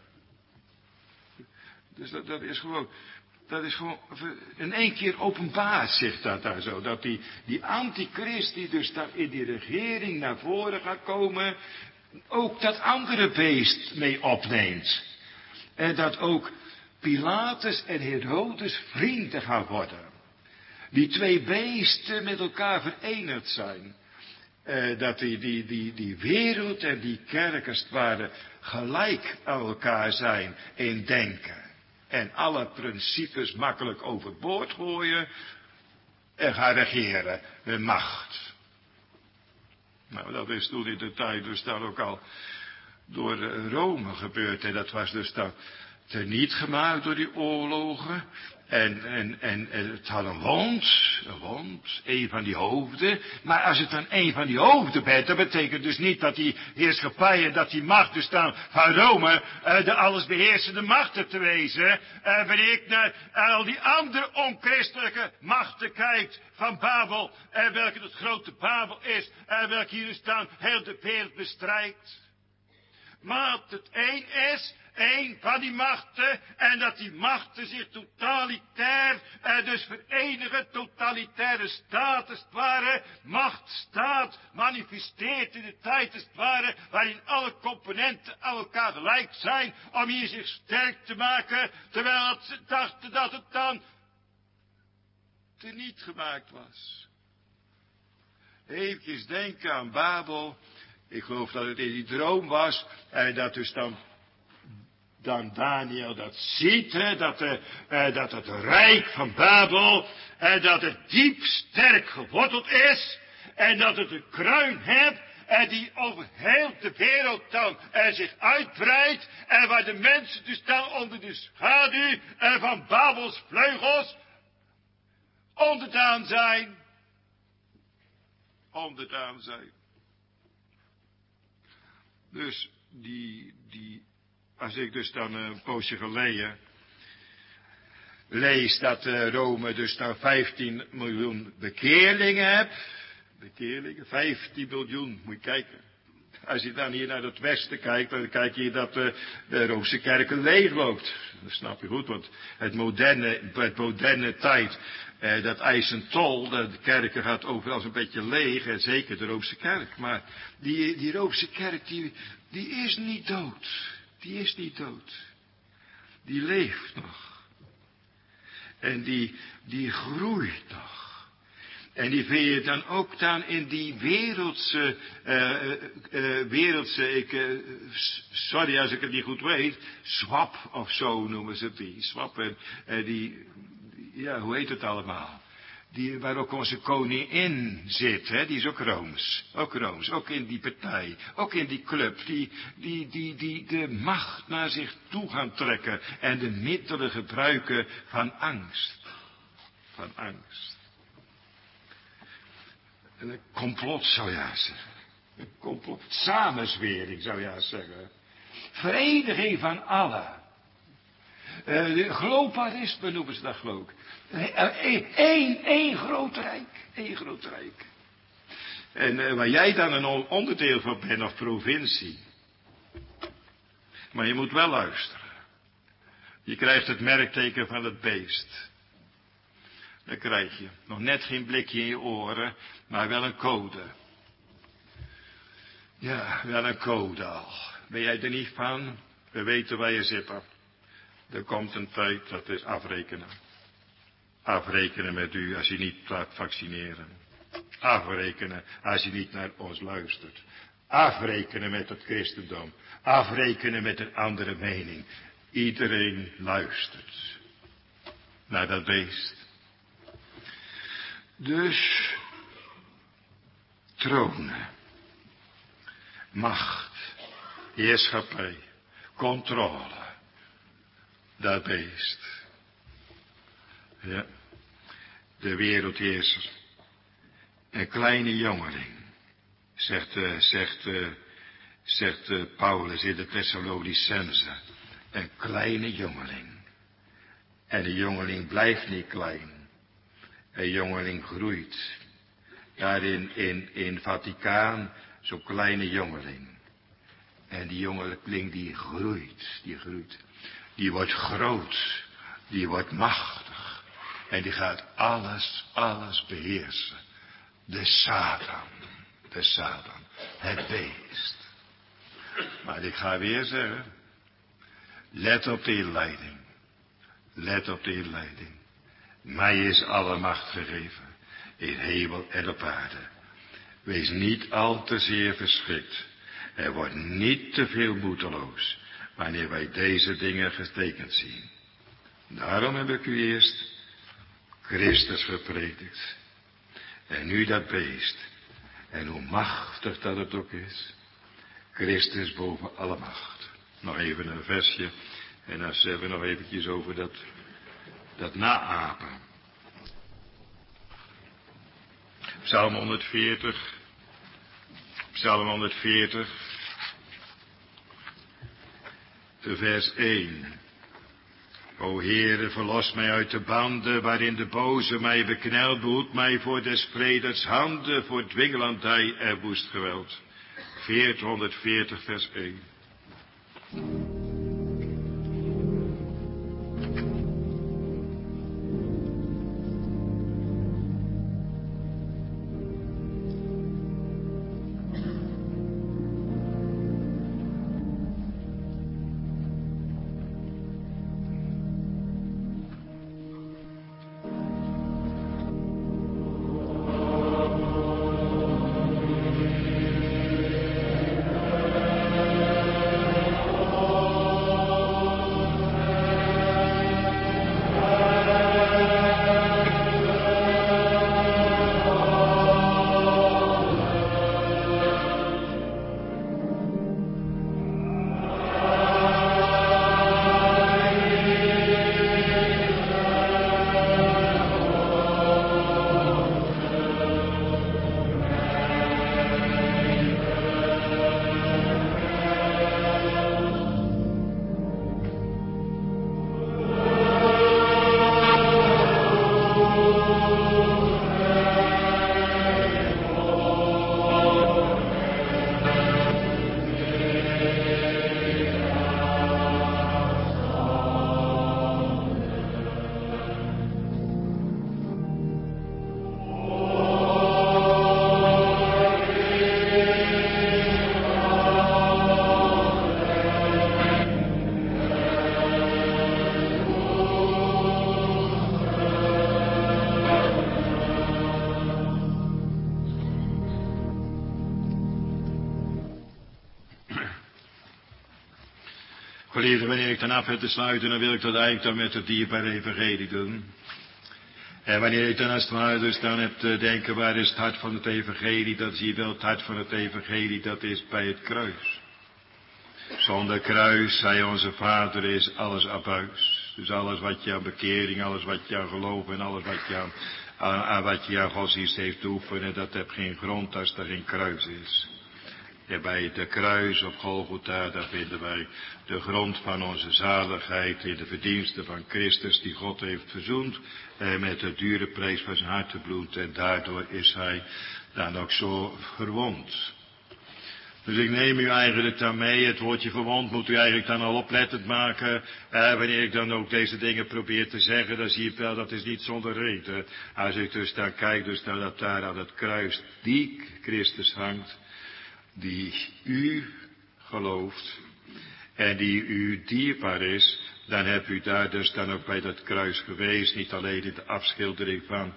Dus dat, dat is gewoon... Dat is gewoon, in één keer openbaart zich dat daar zo. Dat die, die antichrist die dus daar in die regering naar voren gaat komen, ook dat andere beest mee opneemt. En dat ook Pilatus en Herodes vrienden gaan worden. Die twee beesten met elkaar verenigd zijn. Eh, dat die, die, die, die wereld en die kerk als het ware gelijk aan elkaar zijn in denken. En alle principes makkelijk overboord gooien en gaan regeren met macht. Nou, dat is toen in de tijd dus dan ook al door Rome gebeurd. En dat was dus dan teniet gemaakt door die oorlogen. En, en, en, en het had een wond, een wond, een van die hoofden. Maar als het dan een van die hoofden bent, dat betekent dus niet dat die heerschappij en dat die macht dus dan van Rome uh, de allesbeheersende machten te wezen. Uh, wanneer ik naar al die andere onchristelijke machten kijkt van Babel, uh, welke het grote Babel is, uh, welke hier dus dan heel de wereld bestrijdt. Maar het één is, één van die machten, en dat die machten zich totalitair, eh, dus verenigen, totalitaire staat als het ware, machtstaat manifesteert in de tijd als het ware, waarin alle componenten aan elkaar gelijk zijn, om hier zich sterk te maken, terwijl ze dachten dat het dan teniet gemaakt was. Even denken aan Babel. Ik geloof dat het in die droom was, en dat dus dan, dan Daniel dat ziet, hè, dat, de, eh, dat het rijk van Babel, en dat het diep sterk geworteld is, en dat het een kruin heeft, en die over heel de wereld dan eh, zich uitbreidt, en waar de mensen dus dan onder de schaduw eh, van Babels vleugels onderdaan zijn. Onderdaan zijn. Dus die, die, als ik dus dan een poosje geleden lees dat uh, Rome dus dan vijftien miljoen bekeerlingen hebt. Bekeerlingen, vijftien miljoen, moet je kijken. Als je dan hier naar het westen kijkt, dan kijk je dat uh, de Roomse kerken leeg loopt. Dat snap je goed, want het moderne, het moderne tijd, uh, dat eisen tol, de kerken gaat overal een beetje leeg, en zeker de Roomse kerk. Maar die, die Roomse kerk, die, die is niet dood. Die is niet dood. Die leeft nog. En die, die groeit nog. En die vind je dan ook dan in die wereldse, uh, uh, uh, wereldse, ik, uh, sorry als ik het niet goed weet, swap of zo noemen ze die. Swap en uh, die, ja, hoe heet het allemaal? Die, waar ook onze koningin zit, hè, die is ook Rooms. Ook Rooms, ook in die partij, ook in die club, die, die, die, die de macht naar zich toe gaan trekken en de middelen gebruiken van angst. Van angst. Een complot zou je zeggen. Een complot. Samenzwering zou je zeggen. Vereniging van allen. Uh, globalisme noemen ze dat geloof ik. Eén, één groot rijk. Eén groot rijk. En uh, waar jij dan een onderdeel van bent of provincie. Maar je moet wel luisteren. Je krijgt het merkteken van het beest. Dan krijg je nog net geen blikje in je oren, maar wel een code. Ja, wel een code al. Ben jij er niet van? We weten waar je zit. Er komt een tijd, dat is afrekenen. Afrekenen met u als je niet laat vaccineren. Afrekenen als je niet naar ons luistert. Afrekenen met het christendom. Afrekenen met een andere mening. Iedereen luistert naar dat beest. Dus, tronen, macht, heerschappij, controle, dat beest. Ja, de wereldheerser, een kleine jongeling, zegt, uh, zegt, uh, zegt uh, Paulus in de Thessalonicense, een kleine jongeling. En de jongeling blijft niet klein. Een jongeling groeit. Daar in, in, in Vaticaan, zo'n kleine jongeling. En die jongeling die groeit, die groeit. Die wordt groot, die wordt machtig. En die gaat alles, alles beheersen. De Satan, de Satan, het beest. Maar ik ga weer zeggen, let op de inleiding. Let op de inleiding. Mij is alle macht gegeven, in hemel en op aarde. Wees niet al te zeer verschrikt. Er wordt niet te veel moedeloos, wanneer wij deze dingen getekend zien. Daarom heb ik u eerst Christus gepredikt. En nu dat beest. En hoe machtig dat het ook is. Christus boven alle macht. Nog even een versje. En dan hebben we nog eventjes over dat, dat naapen. Psalm honderdveertig. Psalm honderdveertig. Vers één. O Heere, verlos mij uit de banden waarin de boze mij beknelt. Behoed mij voor des preders handen, voor dwingelandij en woest geweld. veertighonderdveertig vers één. Geliefde, wanneer ik dan af heb te sluiten, dan wil ik dat eigenlijk dan met het dierbare evangelie doen. En wanneer ik dan als het ware dus dan heb te denken, waar is het hart van het evangelie, dan zie je wel het hart van het evangelie, dat is bij het kruis. Zonder kruis, zei onze Vader, is alles abuis. Dus alles wat je aan bekering, alles wat je aan geloof en alles wat je aan, aan, aan wat je aan godsdienst heeft te oefenen, dat heeft geen grond als er geen kruis is. En bij de kruis op Golgotha, daar vinden wij de grond van onze zaligheid in de verdiensten van Christus die God heeft verzoend eh, met de dure prijs van zijn hartebloed. En daardoor is hij dan ook zo verwond. Dus ik neem u eigenlijk dan mee, het woordje verwond moet u eigenlijk dan al oplettend maken. Eh, wanneer ik dan ook deze dingen probeer te zeggen, dan zie je wel, dat is niet zonder reden. Als ik dus dan kijk, dus nou dat daar aan het kruis die Christus hangt, die u gelooft en die u dierbaar is, dan hebt u daar dus dan ook bij dat kruis geweest, niet alleen in de afschildering van,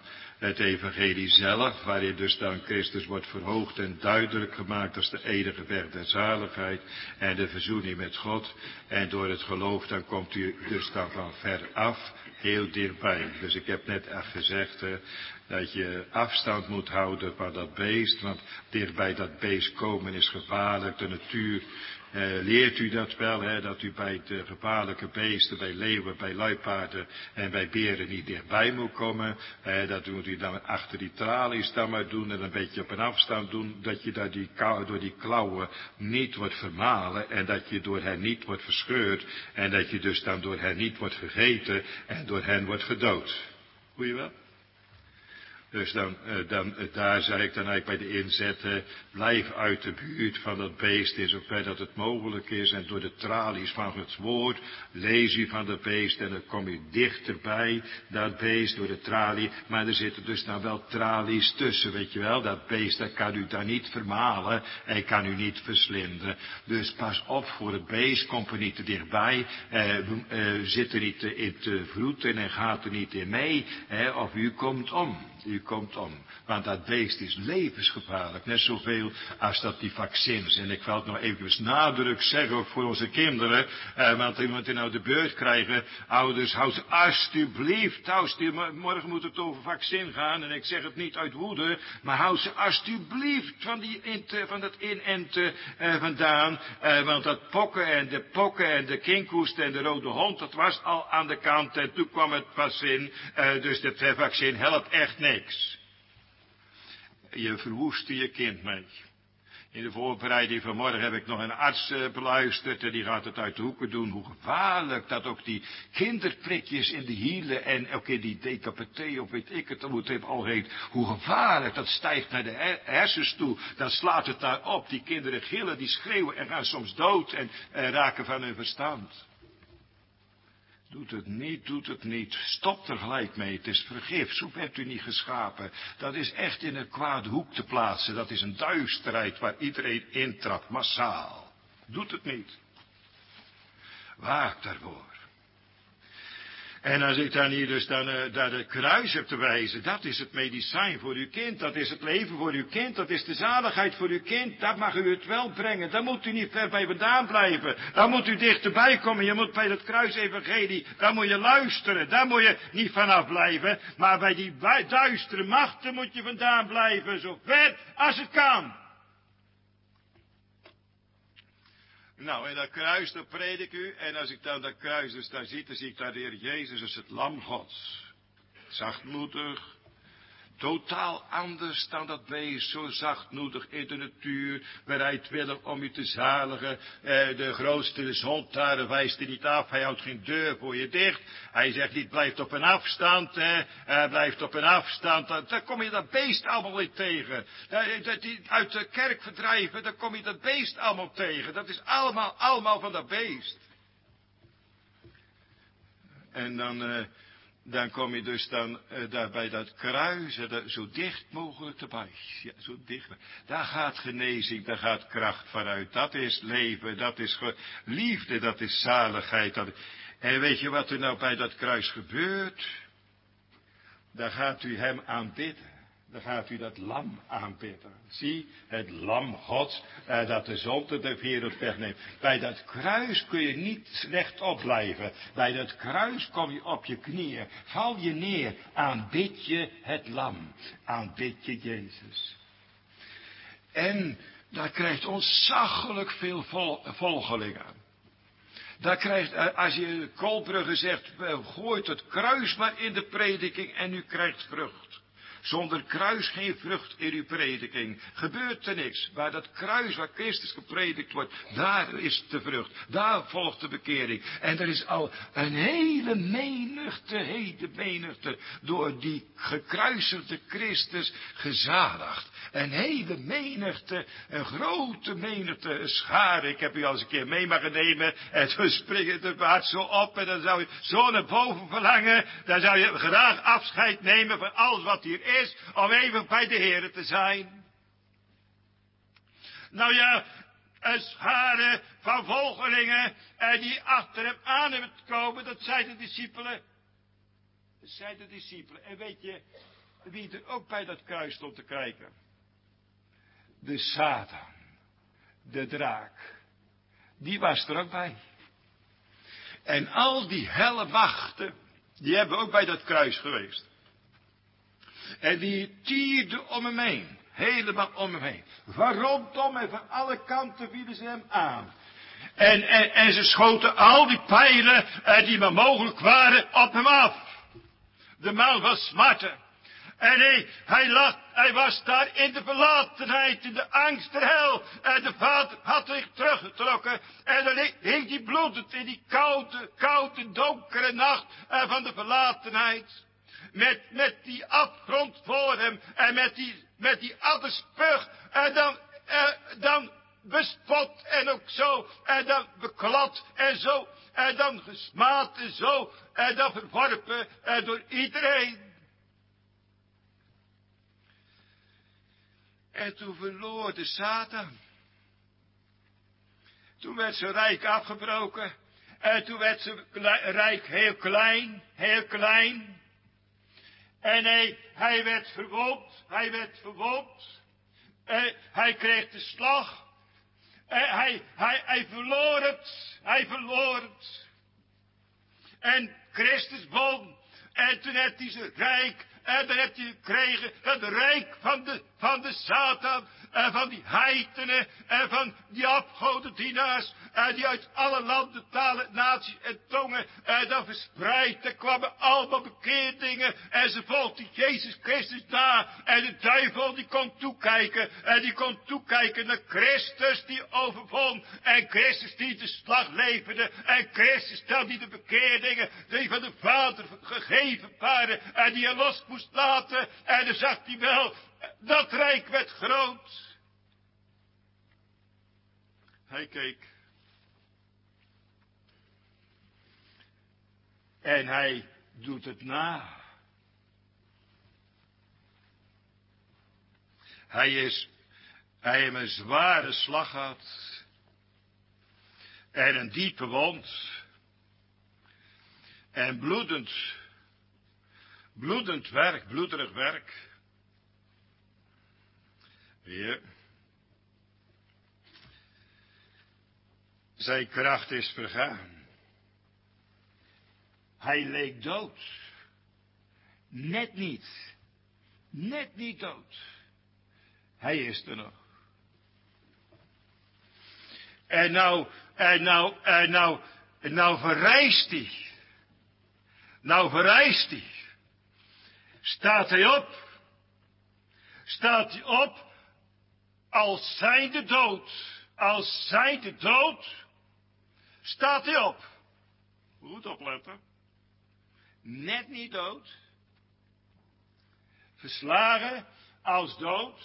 het evangelie zelf, waarin dus dan Christus wordt verhoogd en duidelijk gemaakt als de enige weg der zaligheid en de verzoening met God. En door het geloof dan komt u dus dan van ver af heel dichtbij. Dus ik heb net echt gezegd uh, dat je afstand moet houden van dat beest, want dichtbij dat beest komen is gevaarlijk. De natuur Uh, leert u dat wel, hè, dat u bij de gevaarlijke beesten, bij leeuwen, bij luipaarden en bij beren niet dichtbij moet komen. Uh, dat moet u dan achter die tralies dan maar doen en een beetje op een afstand doen, dat je daar die, door die klauwen niet wordt vermalen en dat je door hen niet wordt verscheurd en dat je dus dan door hen niet wordt gegeten en door hen wordt gedood. Hoe je wel? Dus dan, uh, dan uh, daar zei ik dan eigenlijk bij de inzet, uh, blijf uit de buurt van dat beest in zover dat het mogelijk is. En door de tralies van het woord lees u van dat beest en dan kom je dichterbij dat beest door de tralie. Maar er zitten dus nou wel tralies tussen, weet je wel. Dat beest, dat kan u daar niet vermalen en kan u niet verslinden. Dus pas op voor het beest, kom er niet te dichtbij. Uh, uh, zit er niet in te vroeten en gaat er niet in mee. Hè, of u komt om. U komt om. Want dat beest is levensgevaarlijk. Net zoveel als dat die vaccins. En ik wil het nog even nadruk zeggen ook voor onze kinderen. Eh, want die moeten nou de beurt krijgen. Ouders, houd alsjeblieft. Houd, morgen moet het over vaccin gaan. En ik zeg het niet uit woede. Maar houd ze alsjeblieft van, die int, van dat inenten eh, vandaan. Eh, want dat pokken en de pokken en de kinkhoest en de rode hond. Dat was al aan de kant. En toen kwam het vaccin. Eh, dus dat vaccin helpt echt niks. Je verwoestte je kind mee. In de voorbereiding van morgen heb ik nog een arts uh, beluisterd en die gaat het uit de hoeken doen. Hoe gevaarlijk dat ook die kinderprikjes in de hielen en ook in die decapeté of weet ik het, hoe het al heet. Hoe gevaarlijk, dat stijgt naar de hersens toe. Dan slaat het daar op. Die kinderen gillen, die schreeuwen en gaan soms dood en uh, raken van hun verstand. Doet het niet, doet het niet. Stop er gelijk mee. Het is vergif. Zo bent u niet geschapen. Dat is echt in een kwade hoek te plaatsen. Dat is een duisterheid waar iedereen intrapt. Massaal. Doet het niet. Waak daarvoor. En als ik dan hier dus dan, uh, naar de kruis heb te wijzen, dat is het medicijn voor uw kind, dat is het leven voor uw kind, dat is de zaligheid voor uw kind, dat mag u het wel brengen. Daar moet u niet ver bij vandaan blijven. Daar moet u dichterbij komen, je moet bij dat kruisevangelie, daar moet je luisteren, daar moet je niet vanaf blijven, maar bij die duistere machten moet je vandaan blijven, zo ver als het kan. Nou, en dat kruis, dat predik u. En als ik dan dat kruis dus daar zie, dan zie ik daar de Heer Jezus als het lam Gods. Zachtmoedig. Totaal anders dan dat beest, zo zachtmoedig in de natuur, bereidwillig om u te zaligen. Eh, de grootste zondaar wijst er niet af, hij houdt geen deur voor je dicht. Hij zegt niet, blijft op een afstand, eh, uh, blijft op een afstand. Dan, dan kom je dat beest allemaal weer tegen. Dat, dat die uit de kerk verdrijven, dan kom je dat beest allemaal tegen. Dat is allemaal, allemaal van dat beest. En dan... Uh, Dan kom je dus dan uh, daar bij dat kruis, uh, zo dicht mogelijk erbij. Ja, zo dicht. Daar gaat genezing, daar gaat kracht vanuit. Dat is leven, dat is liefde, dat is zaligheid. Dat... En weet je wat er nou bij dat kruis gebeurt? Daar gaat u hem aanbidden. Dan gaat u dat lam aanbidden. Zie, het lam Gods, eh, dat de zonde de wereld wegneemt. Bij dat kruis kun je niet rechtop blijven. Bij dat kruis kom je op je knieën. Val je neer. Aanbid je het lam. Aanbid je Jezus. En daar krijgt ontzaglijk veel vol, volgelingen. Daar krijgt, als je Kolbrugge zegt, gooit het kruis maar in de prediking en u krijgt vrucht. Zonder kruis geen vrucht in uw prediking. Gebeurt er niks. Waar dat kruis waar Christus gepredikt wordt, daar is de vrucht. Daar volgt de bekering. En er is al een hele menigte, hele menigte, door die gekruisigde Christus gezaligd. Een hele menigte, een grote menigte, een schare. Ik heb u al eens een keer mee mogen nemen. En toen springt het paard zo op en dan zou je zo naar boven verlangen. Dan zou je graag afscheid nemen van alles wat hier is. Is om even bij de Heere te zijn. Nou ja, een schare van volgelingen en die achter hem aan hebben te komen, dat zijn de discipelen. Dat zijn de discipelen. En weet je, wie er ook bij dat kruis stond te kijken? De Satan, de draak, die was er ook bij. En al die helle machten, die hebben ook bij dat kruis geweest. En die tierden om hem heen, helemaal om hem heen. Van rondom en van alle kanten vielen ze hem aan. En, en, en ze schoten al die pijlen eh, die maar mogelijk waren op hem af. De man was smarten. En hij, hij, lag, hij was daar in de verlatenheid, in de angst der hel. En de vader had zich teruggetrokken. En dan hing hij bloedend in die koude, koude, donkere nacht eh, van de verlatenheid. Met, met die afgrond voor hem. En met die, met die adderspug. En dan, eh, dan bespot en ook zo. En dan beklad en zo. En dan gesmaad en zo. En dan verworpen en door iedereen. En toen verloor de Satan. Toen werd zijn rijk afgebroken. En toen werd zijn rijk heel klein, heel klein. En hij, hij werd verwond, hij werd verwond. En hij kreeg de slag. En hij, hij, hij verloor het, hij verloor het. En Christus won. En toen heeft hij zijn rijk. En dan heeft hij gekregen het rijk van de, van de Satan. En van die heidenen. En van die afgodendienaars. En die uit alle landen, talen, naties en tongen. En dan verspreid. Er kwamen allemaal bekeerdingen. En ze volgden Jezus Christus na. En de duivel die kon toekijken. En die kon toekijken naar Christus die overwon. En Christus die de slag leverde. En Christus dan die de bekeerdingen. Die van de Vader gegeven waren. En die hij los moest laten. En dan zag hij wel. Dat rijk werd groot. Hij keek. En hij doet het na. Hij is, hij heeft een zware slag gehad. En een diepe wond. En bloedend, bloedend werk, bloederig werk. Ja. Zijn kracht is vergaan. Hij leek dood. Net niet. Net niet dood. Hij is er nog. En nou, en nou, en nou, en nou verrijst hij. Nou verrijst hij. Staat hij op. Staat hij op. Als zijnde dood. Als zijnde dood. Staat hij op. Goed opletten. Net niet dood. Verslagen als dood.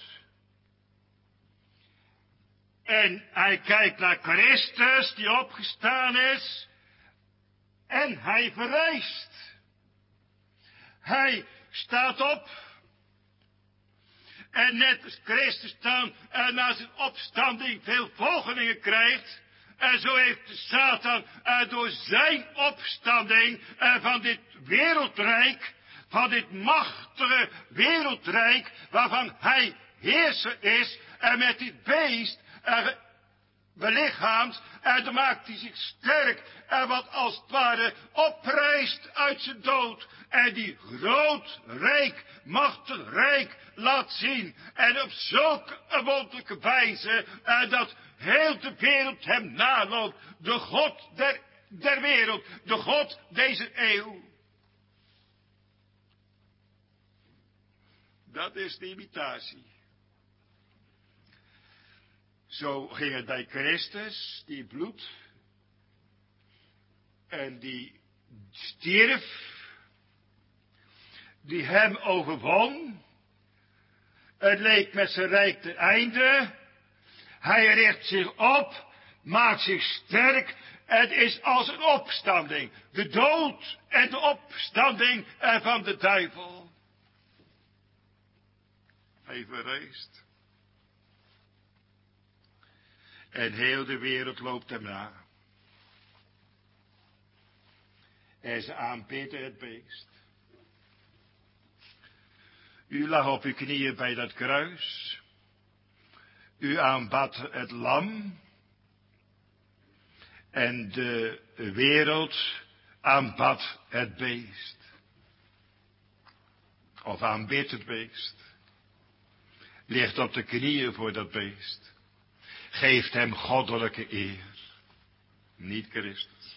En hij kijkt naar Christus die opgestaan is. En hij verrijst. Hij staat op. En net als Christus dan en na zijn opstanding veel volgelingen krijgt. En zo heeft de Satan uh, door zijn opstanding uh, van dit wereldrijk, van dit machtige wereldrijk, waarvan hij heerser is, en met dit beest uh, belichaamd, en dan maakt hij zich sterk, en wat als het ware oprijst uit zijn dood, en die groot, rijk, machtig rijk laat zien, en op zulke wonderlijke wijze, uh, dat heel de wereld hem naloopt. De God der, der wereld. De God deze eeuw. Dat is de imitatie. Zo ging het bij Christus, die bloed. En die stierf. Die hem overwon. Het leek met zijn rijk ten einde. Hij richt zich op, maakt zich sterk. Het is als een opstanding. De dood en de opstanding van de duivel. Hij verrijst. En heel de wereld loopt hem na. En ze aanbidden het beest. U lag op uw knieën bij dat kruis. U aanbad het lam. En de wereld aanbad het beest. Of aanbidt het beest. Ligt op de knieën voor dat beest. Geeft hem goddelijke eer. Niet Christus.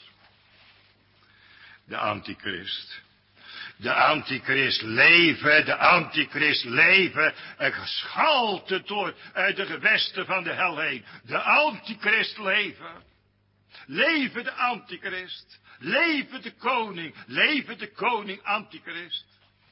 De antichrist. De antichrist leven, de antichrist leven. En geschalte door uit de gewesten van de hel heen. De antichrist leven. Leven de antichrist. Leven de koning. Leven de koning antichrist.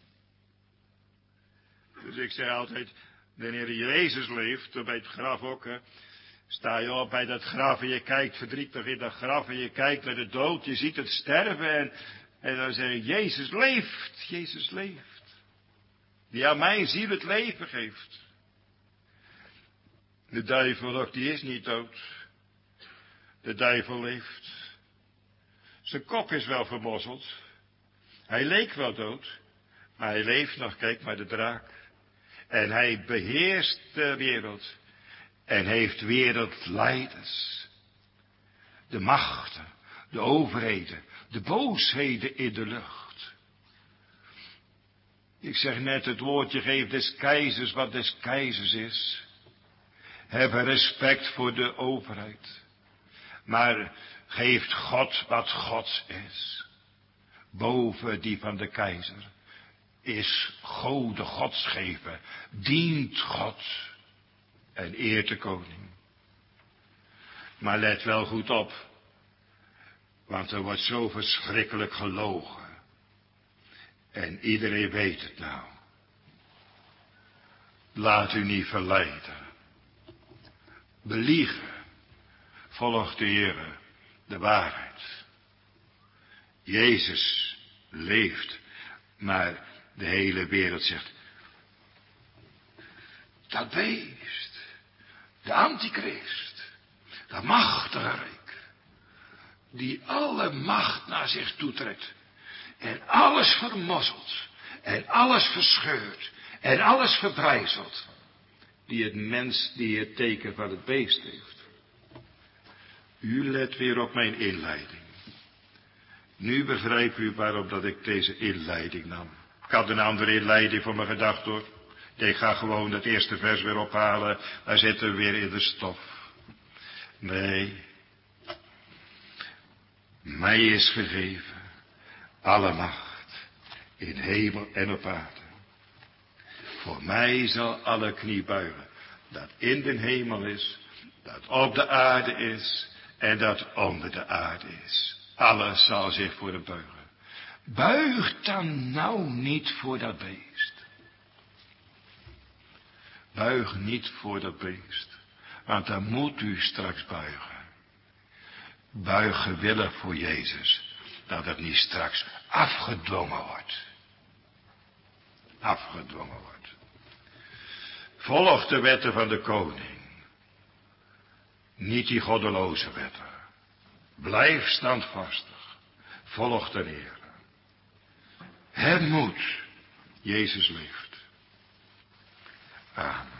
Dus ik zei altijd, wanneer Jezus leeft, bij het graf ook, hè, sta je op bij dat graf en je kijkt verdrietig in dat graf en je kijkt naar de dood, je ziet het sterven en, en dan zeg je, Jezus leeft, Jezus leeft. Die aan mijn ziel het leven geeft. De duivel ook, die is niet dood. De duivel leeft. Zijn kop is wel vermozzeld. Hij leek wel dood, maar hij leeft nog, kijk maar de draak. En hij beheerst de wereld. En heeft wereldleiders. De machten, de overheden, de boosheden in de lucht. Ik zeg net het woordje, geef des keizers wat des keizers is. Heb respect voor de overheid. Maar geeft God wat Gods is. Boven die van de keizer. Is gode Gods geven. Dient God. En eert de koning. Maar let wel goed op. Want er wordt zo verschrikkelijk gelogen. En iedereen weet het nou. Laat u niet verleiden. Beliegen. Volg de Heere de waarheid. Jezus leeft. Maar de hele wereld zegt. Dat beest. De antichrist. De machtige rijk. Die alle macht naar zich toetrekt. En alles vermozzelt. En alles verscheurt. En alles verbrijzelt. Die het mens, die het teken van het beest heeft. U let weer op mijn inleiding. Nu begrijp u waarom dat ik deze inleiding nam. Ik had een andere inleiding voor mijn gedacht hoor. Ik ga gewoon dat eerste vers weer ophalen. Daar zitten we weer in de stof. Nee. Mij is gegeven alle macht in hemel en op aarde. Voor mij zal alle knie buigen. Dat in de hemel is. Dat op de aarde is. En dat onder de aarde is. Alles zal zich voor hem buigen. Buig dan nou niet voor dat beest. Buig niet voor dat beest. Want dan moet u straks buigen. Buig gewillig voor Jezus. Dat het niet straks afgedwongen wordt. Afgedwongen wordt. Volg de wetten van de koning. Niet die goddeloze wetten. Blijf standvastig. Volg de Heer. Het moet. Jezus leeft. Amen.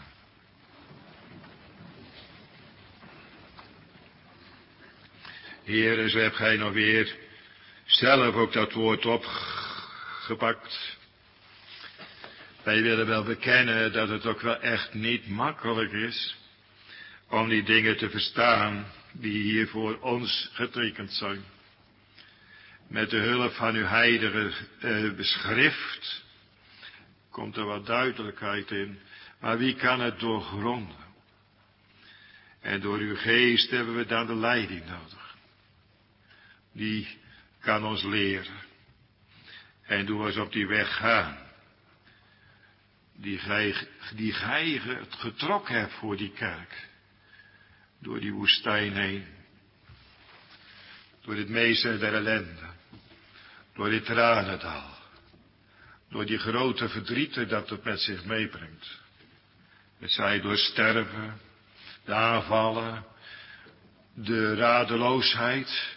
Heer, zo heb gij nog weer zelf ook dat woord opgepakt. Wij willen wel bekennen dat het ook wel echt niet makkelijk is om die dingen te verstaan die hier voor ons getekend zijn. Met de hulp van uw heilige eh, beschrift komt er wat duidelijkheid in. Maar wie kan het doorgronden? En door uw geest hebben we dan de leiding nodig. Die kan ons leren. En doe ons op die weg gaan. Die gij, die gij getrokken hebt voor die kerk. Door die woestijn heen. Door het meeste der ellende. Door dit tranendal. Door die grote verdrieten dat het met zich meebrengt. Het zij door sterven. De aanvallen. De radeloosheid.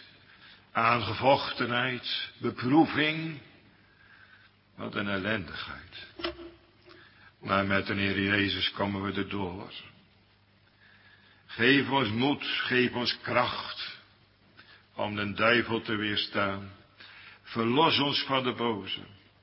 Aangevochtenheid. Beproeving. Wat een ellendigheid. Maar met de Heer Jezus komen we erdoor. Geef ons moed, geef ons kracht om de duivel te weerstaan. Verlos ons van de boze.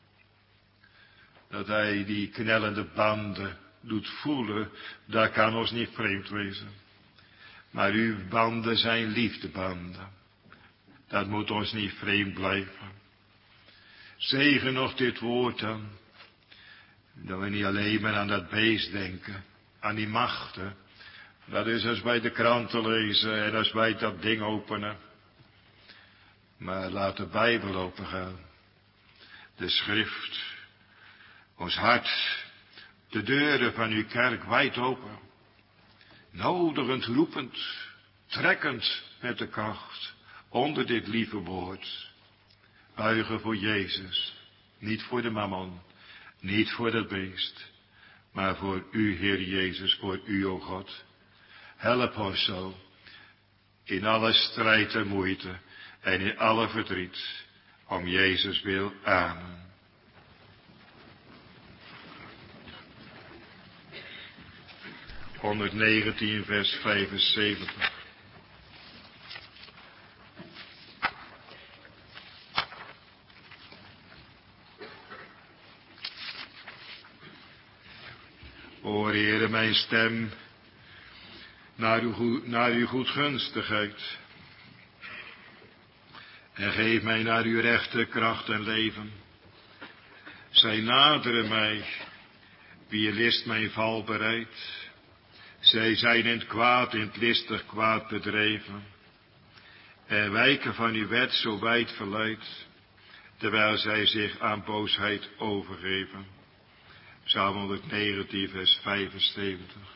Dat hij die knellende banden doet voelen, dat kan ons niet vreemd wezen. Maar uw banden zijn liefdebanden. Dat moet ons niet vreemd blijven. Zegen nog dit woord dan. Dat we niet alleen maar aan dat beest denken. Aan die machten. Dat is als wij de kranten lezen en als wij dat ding openen. Maar laat de Bijbel opengaan. De schrift. Ons hart. De deuren van uw kerk wijd open. Nodigend, roepend. Trekkend met de kracht. Onder dit lieve woord. Buigen voor Jezus. Niet voor de mammon. Niet voor dat beest. Maar voor u, Heer Jezus. Voor u, o God. Help ons zo. In alle strijd en moeite. En in alle verdriet. Om Jezus wil. Amen. honderdnegentien vers vijfenzeventig. O Heere, mijn stem naar uw, naar uw goedgunstigheid. En geef mij naar uw rechte kracht en leven. Zij naderen mij, wie list mijn val bereidt. Zij zijn in het kwaad, in het listig kwaad bedreven. En wijken van uw wet zo wijd verleid, terwijl zij zich aan boosheid overgeven. Psalm honderdnegentien, vers vijfenzeventig.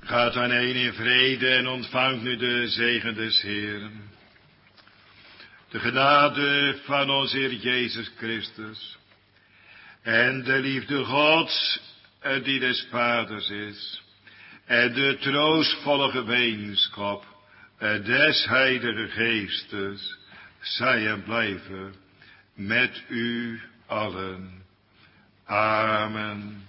Gaat dan heen in vrede en ontvangt nu de zegen des Heeren. De genade van onze Heer Jezus Christus. En de liefde Gods, die des Vaders is. En de troostvolle gemeenschap des Heilige Geestes. Zij en blijven met u allen. Amen.